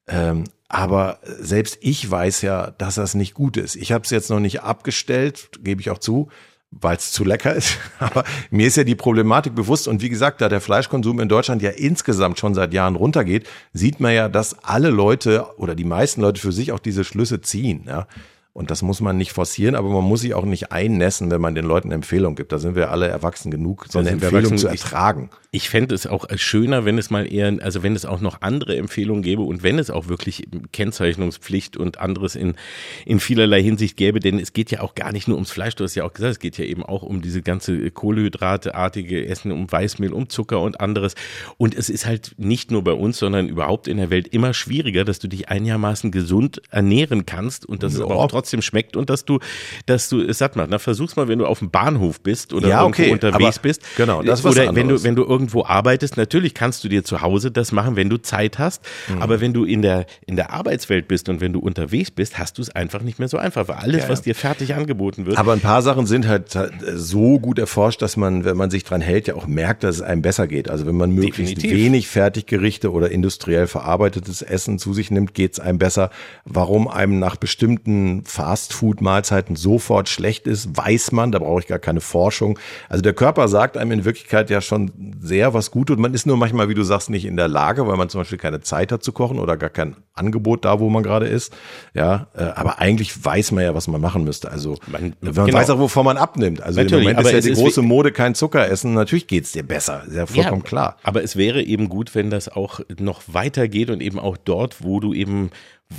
Aber selbst ich weiß ja, dass das nicht gut ist. Ich habe es jetzt noch nicht abgestellt, gebe ich auch zu, weil es zu lecker ist. Aber mir ist ja die Problematik bewusst. Und wie gesagt, da der Fleischkonsum in Deutschland ja insgesamt schon seit Jahren runtergeht, sieht man ja, dass alle Leute oder die meisten Leute für sich auch diese Schlüsse ziehen. Ja. Und das muss man nicht forcieren, aber man muss sich auch nicht einnässen, wenn man den Leuten Empfehlungen gibt. Da sind wir alle erwachsen genug, so eine Empfehlung zu ertragen. Ich fände es auch schöner, wenn es mal eher, also wenn es auch noch andere Empfehlungen gäbe und wenn es auch wirklich Kennzeichnungspflicht und anderes in vielerlei Hinsicht gäbe, denn es geht ja auch gar nicht nur ums Fleisch, du hast ja auch gesagt, es geht ja eben auch um diese ganze kohlenhydrateartige Essen, um Weißmehl, um Zucker und anderes. Und es ist halt nicht nur bei uns, sondern überhaupt in der Welt immer schwieriger, dass du dich einigermaßen gesund ernähren kannst und dass es aber auch trotzdem schmeckt und dass du es satt machst. Na, versuch's mal, wenn du auf dem Bahnhof bist oder irgendwo unterwegs bist. Genau, das ist was oder anderes. wenn du irgendwo arbeitest, natürlich kannst du dir zu Hause das machen, wenn du Zeit hast, aber wenn du in der Arbeitswelt bist und wenn du unterwegs bist, hast du es einfach nicht mehr so einfach, weil alles, was dir fertig angeboten wird. Aber ein paar Sachen sind halt so gut erforscht, dass man, wenn man sich dran hält, ja auch merkt, dass es einem besser geht. Also wenn man möglichst wenig Fertiggerichte oder industriell verarbeitetes Essen zu sich nimmt, geht es einem besser. Warum einem nach bestimmten Fastfood-Mahlzeiten sofort schlecht ist, weiß man, da brauche ich gar keine Forschung. Also der Körper sagt einem in Wirklichkeit ja schon sehr was gut und man ist nur manchmal, wie du sagst, nicht in der Lage, weil man zum Beispiel keine Zeit hat zu kochen oder gar kein Angebot da, wo man gerade ist. Ja, aber eigentlich weiß man ja, was man machen müsste. Also man weiß auch, wovon man abnimmt. Also natürlich, im Moment ist ja die große Mode, kein Zucker essen. Natürlich geht's dir besser, ist ja vollkommen klar. Aber es wäre eben gut, wenn das auch noch weitergeht und eben auch dort, wo du eben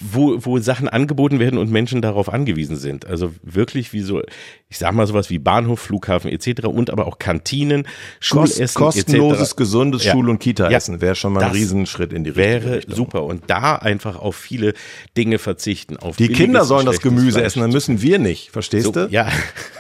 wo Sachen angeboten werden und Menschen darauf angewiesen sind. Also wirklich wie so, ich sag mal sowas wie Bahnhof, Flughafen etc. und aber auch Kantinen, Schulessen kostenloses, gesundes Schul- und Kita-Essen wäre schon mal ein Riesenschritt in die richtige Richtung. Wäre super und da einfach auf viele Dinge verzichten. Auf die Kinder sollen das Gemüse essen, dann müssen wir nicht, verstehst du? Ja.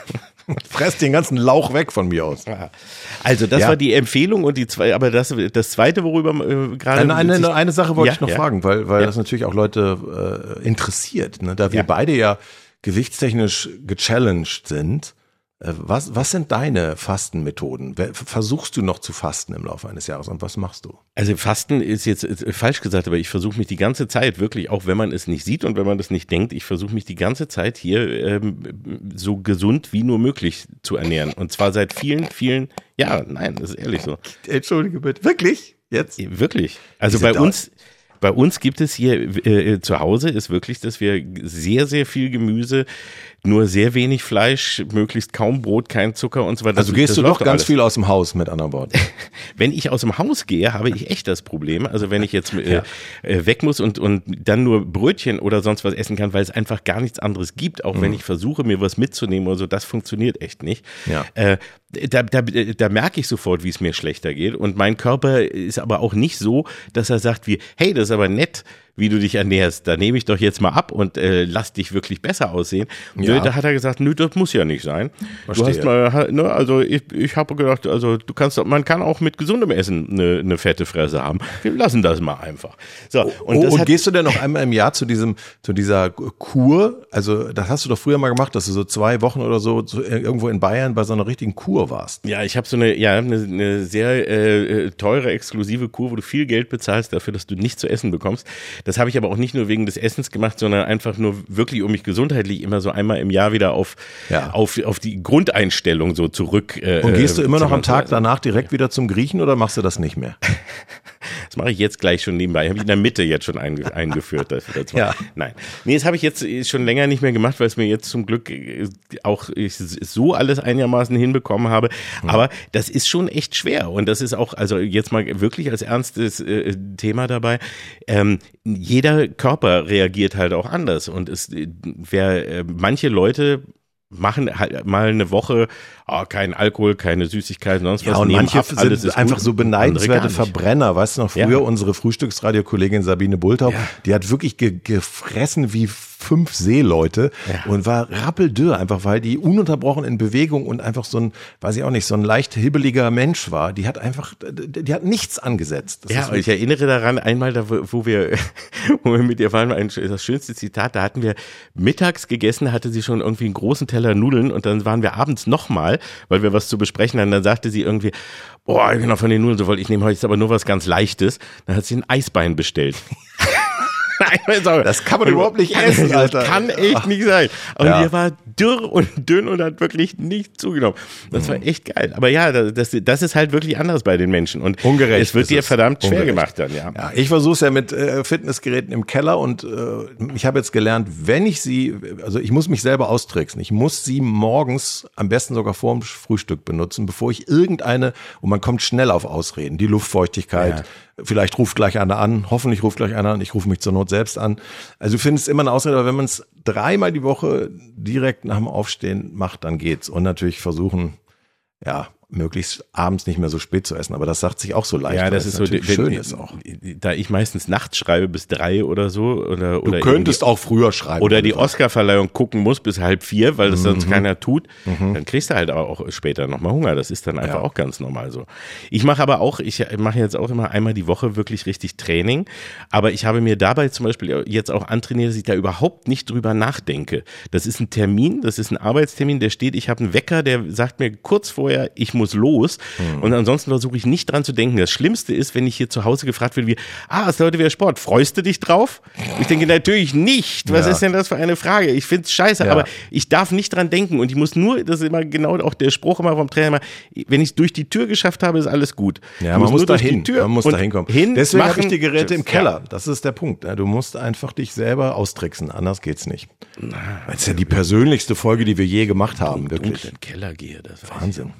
Fress den ganzen Lauch weg von mir aus. Also das war die Empfehlung und aber das Zweite, worüber gerade... Eine Sache wollte ich noch fragen, weil das natürlich auch Leute interessiert, ne? Da wir beide ja gewichtstechnisch gechallenged sind. Was sind deine Fastenmethoden? Versuchst du noch zu fasten im Laufe eines Jahres und was machst du? Also Fasten ist jetzt falsch gesagt, aber ich versuche mich die ganze Zeit wirklich, auch wenn man es nicht sieht und wenn man das nicht denkt, ich versuche mich die ganze Zeit hier so gesund wie nur möglich zu ernähren. Und zwar seit vielen, vielen Jahren. Nein, das ist ehrlich so. Entschuldige bitte. Wirklich? Jetzt? Wirklich. Also bei uns gibt es hier zu Hause ist wirklich, dass wir sehr, sehr viel Gemüse, nur sehr wenig Fleisch, möglichst kaum Brot, kein Zucker und so weiter. Also gehst du doch ganz viel aus dem Haus, mit anderen Worten. Wenn ich aus dem Haus gehe, habe ich echt das Problem. Also wenn ich jetzt weg muss und dann nur Brötchen oder sonst was essen kann, weil es einfach gar nichts anderes gibt, auch wenn ich versuche, mir was mitzunehmen oder so, das funktioniert echt nicht. Ja. Da merke ich sofort, wie es mir schlechter geht. Und mein Körper ist aber auch nicht so, dass er sagt wie, hey, das ist aber nett, wie du dich ernährst, da nehme ich doch jetzt mal ab und lass dich wirklich besser aussehen. Ja. Da hat er gesagt, nö, das muss ja nicht sein. Verstehe. Du hast mal, ne, also ich habe gedacht, also man kann auch mit gesundem Essen eine fette Fresse haben. Wir lassen das mal einfach. So, und gehst du denn noch einmal im Jahr zu dieser Kur? Also das hast du doch früher mal gemacht, dass du so 2 Wochen oder so irgendwo in Bayern bei so einer richtigen Kur warst. Ja, ich habe so eine sehr teure, exklusive Kur, wo du viel Geld bezahlst dafür, dass du nichts zu essen bekommst. Das habe ich aber auch nicht nur wegen des Essens gemacht, sondern einfach nur wirklich, um mich gesundheitlich immer so einmal im Jahr wieder auf die Grundeinstellung so zurück. Und gehst du immer noch am Tag danach direkt wieder zum Griechen oder machst du das nicht mehr? Das mache ich jetzt gleich schon nebenbei. Habe ich in der Mitte jetzt schon eingeführt. Nein. Nee, das habe ich jetzt schon länger nicht mehr gemacht, weil es mir jetzt zum Glück auch so alles einigermaßen hinbekommen habe. Aber das ist schon echt schwer. Und das ist auch, also jetzt mal wirklich als ernstes Thema dabei. Jeder Körper reagiert halt auch anders. Und manche Leute machen halt mal eine Woche kein Alkohol, keine Süßigkeiten, sonst was. Und manche sind einfach so beneidenswerte Verbrenner. Weißt du noch, früher unsere Frühstücksradio-Kollegin Sabine Bultau, die hat wirklich gefressen wie 5 Seeleute und war rappeldürr, einfach weil die ununterbrochen in Bewegung und einfach so ein, weiß ich auch nicht, so ein leicht hibbeliger Mensch war. Die hat nichts angesetzt. Das ich erinnere daran, einmal, wo wir mit ihr waren, das schönste Zitat, da hatten wir mittags gegessen, hatte sie schon irgendwie einen großen Teller Nudeln und dann waren wir abends nochmal, weil wir was zu besprechen hatten, dann sagte sie irgendwie, boah, genau, von den Nudeln so wollte ich nehmen heute jetzt aber nur was ganz Leichtes. Dann hat sie ein Eisbein bestellt. Das kann man überhaupt nicht essen, Alter. Das kann echt nicht sein. Und der war dürr und dünn und hat wirklich nicht zugenommen. Das war echt geil. Aber ja, das ist halt wirklich anders bei den Menschen. Und ungerecht. Es wird dir verdammt schwer gemacht dann, ja. Ich versuche es ja mit Fitnessgeräten im Keller und ich habe jetzt gelernt, ich muss mich selber austricksen. Ich muss sie morgens am besten sogar vor dem Frühstück benutzen, bevor ich und man kommt schnell auf Ausreden. Die Luftfeuchtigkeit. Ja. Vielleicht ruft gleich einer an, hoffentlich ruft gleich einer an, ich rufe mich zur Not selbst an. Also du findest immer eine Ausrede, aber wenn man es 3-mal die Woche direkt nach dem Aufstehen macht, dann geht's. Und natürlich versuchen, möglichst abends nicht mehr so spät zu essen, aber das sagt sich auch so leicht. Ja, das ist so schön ist auch. Da ich meistens nachts schreibe bis 3 oder so oder du könntest auch früher schreiben oder die Oscarverleihung gucken musst bis 3:30, weil das sonst keiner tut, dann kriegst du halt auch später nochmal Hunger. Das ist dann einfach auch ganz normal so. Ich mache jetzt auch immer einmal die Woche wirklich richtig Training, aber ich habe mir dabei zum Beispiel jetzt auch antrainiert, dass ich da überhaupt nicht drüber nachdenke. Das ist ein Termin, das ist ein Arbeitstermin, der steht, ich habe einen Wecker, der sagt mir kurz vorher, ich muss los. Und ansonsten versuche ich nicht dran zu denken. Das Schlimmste ist, wenn ich hier zu Hause gefragt werde, ist heute wieder Sport. Freust du dich drauf? Ich denke natürlich nicht. Was ist denn das für eine Frage? Ich finde es scheiße, aber ich darf nicht dran denken. Und ich muss nur, das ist immer genau auch der Spruch immer vom Trainer, wenn ich es durch die Tür geschafft habe, ist alles gut. Ja, man muss da hinkommen. Deswegen habe ich die Geräte im Keller. Das ist der Punkt. Du musst einfach dich selber austricksen. Anders geht's nicht. Das ist ja die persönlichste Folge, die wir je gemacht haben. Wirklich. In den Keller gehe, das Wahnsinn.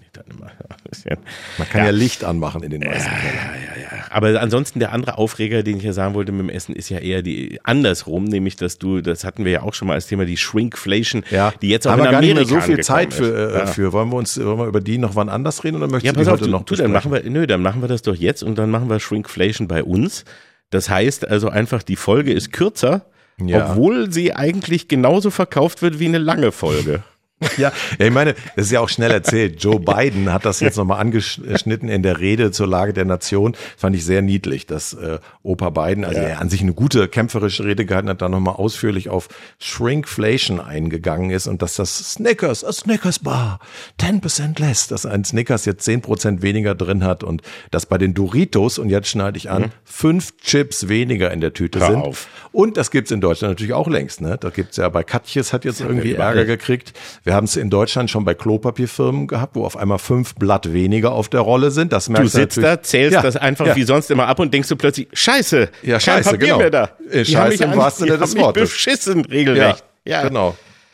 Man kann ja Licht anmachen in den meisten Fällen. Ja. Aber ansonsten der andere Aufreger, den ich ja sagen wollte mit dem Essen, ist ja eher andersrum, nämlich das hatten wir ja auch schon mal als Thema, die Shrinkflation, die jetzt auch in Amerika gar nicht mehr so viel Zeit für. Wollen wir über die noch wann anders reden oder möchtest du die heute noch besprechen? Dann machen wir das doch jetzt und dann machen wir Shrinkflation bei uns. Das heißt also einfach, die Folge ist kürzer, obwohl sie eigentlich genauso verkauft wird wie eine lange Folge. Ja, ich meine, das ist ja auch schnell erzählt. Joe Biden hat das jetzt nochmal angeschnitten in der Rede zur Lage der Nation. Fand ich sehr niedlich, dass Opa Biden, er an sich eine gute kämpferische Rede gehalten hat, da nochmal ausführlich auf Shrinkflation eingegangen ist und dass das Snickers, a Snickers Bar, 10% less, dass ein Snickers jetzt 10% weniger drin hat und dass bei den Doritos, und jetzt schneide ich an, 5 Chips weniger in der Tüte sind. Und das gibt's in Deutschland natürlich auch längst, ne? Da gibt's ja bei Katjes, hat jetzt irgendwie Ärger gekriegt. Wir haben es in Deutschland schon bei Klopapierfirmen gehabt, wo auf einmal 5 Blatt weniger auf der Rolle sind. Das merkst du sitzt da, zählst das einfach wie sonst immer ab und denkst du plötzlich, Scheiße, kein Papier mehr da. Scheiße im wahrsten Sinne des Wortes. Beschissen, regelrecht. Ja. Genau.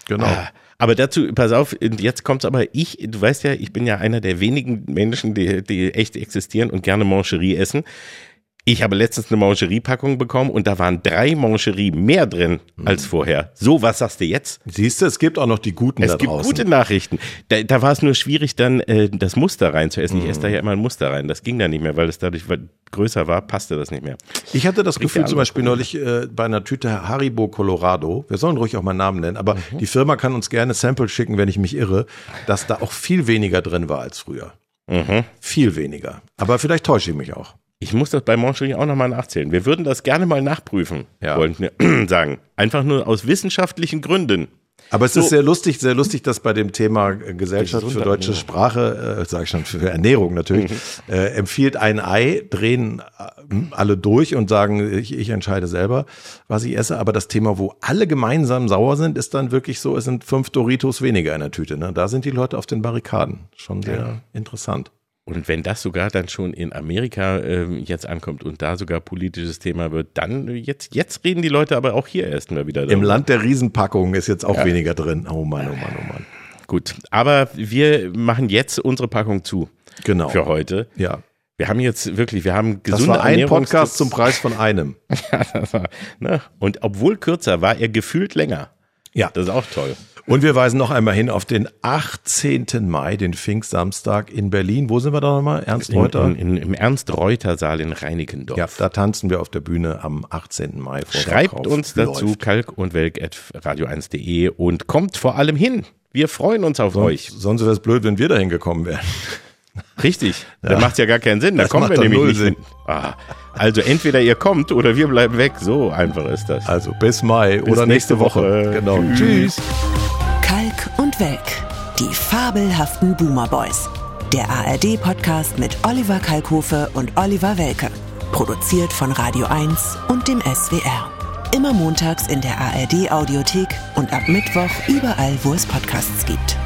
Aber dazu, pass auf, jetzt kommt's aber du weißt ja, ich bin ja einer der wenigen Menschen, die echt existieren und gerne Mancherie essen. Ich habe letztens eine Mancherie-Packung bekommen und da waren 3 Mancherie mehr drin als vorher. So, was sagst du jetzt? Siehst du, es gibt auch noch die guten da draußen. Es gibt gute Nachrichten. Da war es nur schwierig, dann das Muster reinzuessen. Ich esse da ja immer ein Muster rein. Das ging da nicht mehr, weil es dadurch größer war, passte das nicht mehr. Ich hatte das Gefühl zum Beispiel neulich bei einer Tüte Haribo Colorado, wir sollen ruhig auch mal Namen nennen, aber die Firma kann uns gerne Sample schicken, wenn ich mich irre, dass da auch viel weniger drin war als früher. Viel weniger. Aber vielleicht täusche ich mich auch. Ich muss das bei Mancherie auch nochmal nachzählen. Wir würden das gerne mal nachprüfen, wollten wir sagen. Einfach nur aus wissenschaftlichen Gründen. Aber es ist sehr lustig, dass bei dem Thema Gesellschaft für deutsche Sprache, sage ich schon, für Ernährung natürlich, empfiehlt ein Ei, drehen alle durch und sagen, ich entscheide selber, was ich esse. Aber das Thema, wo alle gemeinsam sauer sind, ist dann wirklich so, es sind 5 Doritos weniger in der Tüte. Ne? Da sind die Leute auf den Barrikaden. Schon sehr interessant. Und wenn das sogar dann schon in Amerika jetzt ankommt und da sogar politisches Thema wird, dann jetzt reden die Leute aber auch hier erst mal wieder darüber. Im Land der Riesenpackungen ist jetzt auch weniger drin. Oh Mann. Gut, aber wir machen jetzt unsere Packung zu. Genau. Für heute. Ja. Wir haben gesunde Ernährung. Das war ein Podcast zum Preis von einem. Ja, das war, ne? Und obwohl kürzer, war er gefühlt länger. Ja. Das ist auch toll. Und wir weisen noch einmal hin auf den 18. Mai, den Pfingstsamstag in Berlin. Wo sind wir da nochmal? Ernst-Reuter? Im Ernst-Reuter-Saal in Reinickendorf. Ja, da tanzen wir auf der Bühne am 18. Mai. Schreibt uns dazu kalkundwelk@radio1.de und kommt vor allem hin. Wir freuen uns auf euch. Sonst wäre es blöd, wenn wir da hingekommen wären. Richtig, dann macht es ja gar keinen Sinn. Da kommen wir nämlich nicht hin. Also entweder ihr kommt oder wir bleiben weg. So einfach ist das. Also bis Mai oder nächste Woche. Genau. Tschüss. Kalk und Welk, die fabelhaften Boomer Boys. Der ARD-Podcast mit Oliver Kalkofe und Oliver Welke. Produziert von Radio 1 und dem SWR. Immer montags in der ARD-Audiothek und ab Mittwoch überall, wo es Podcasts gibt.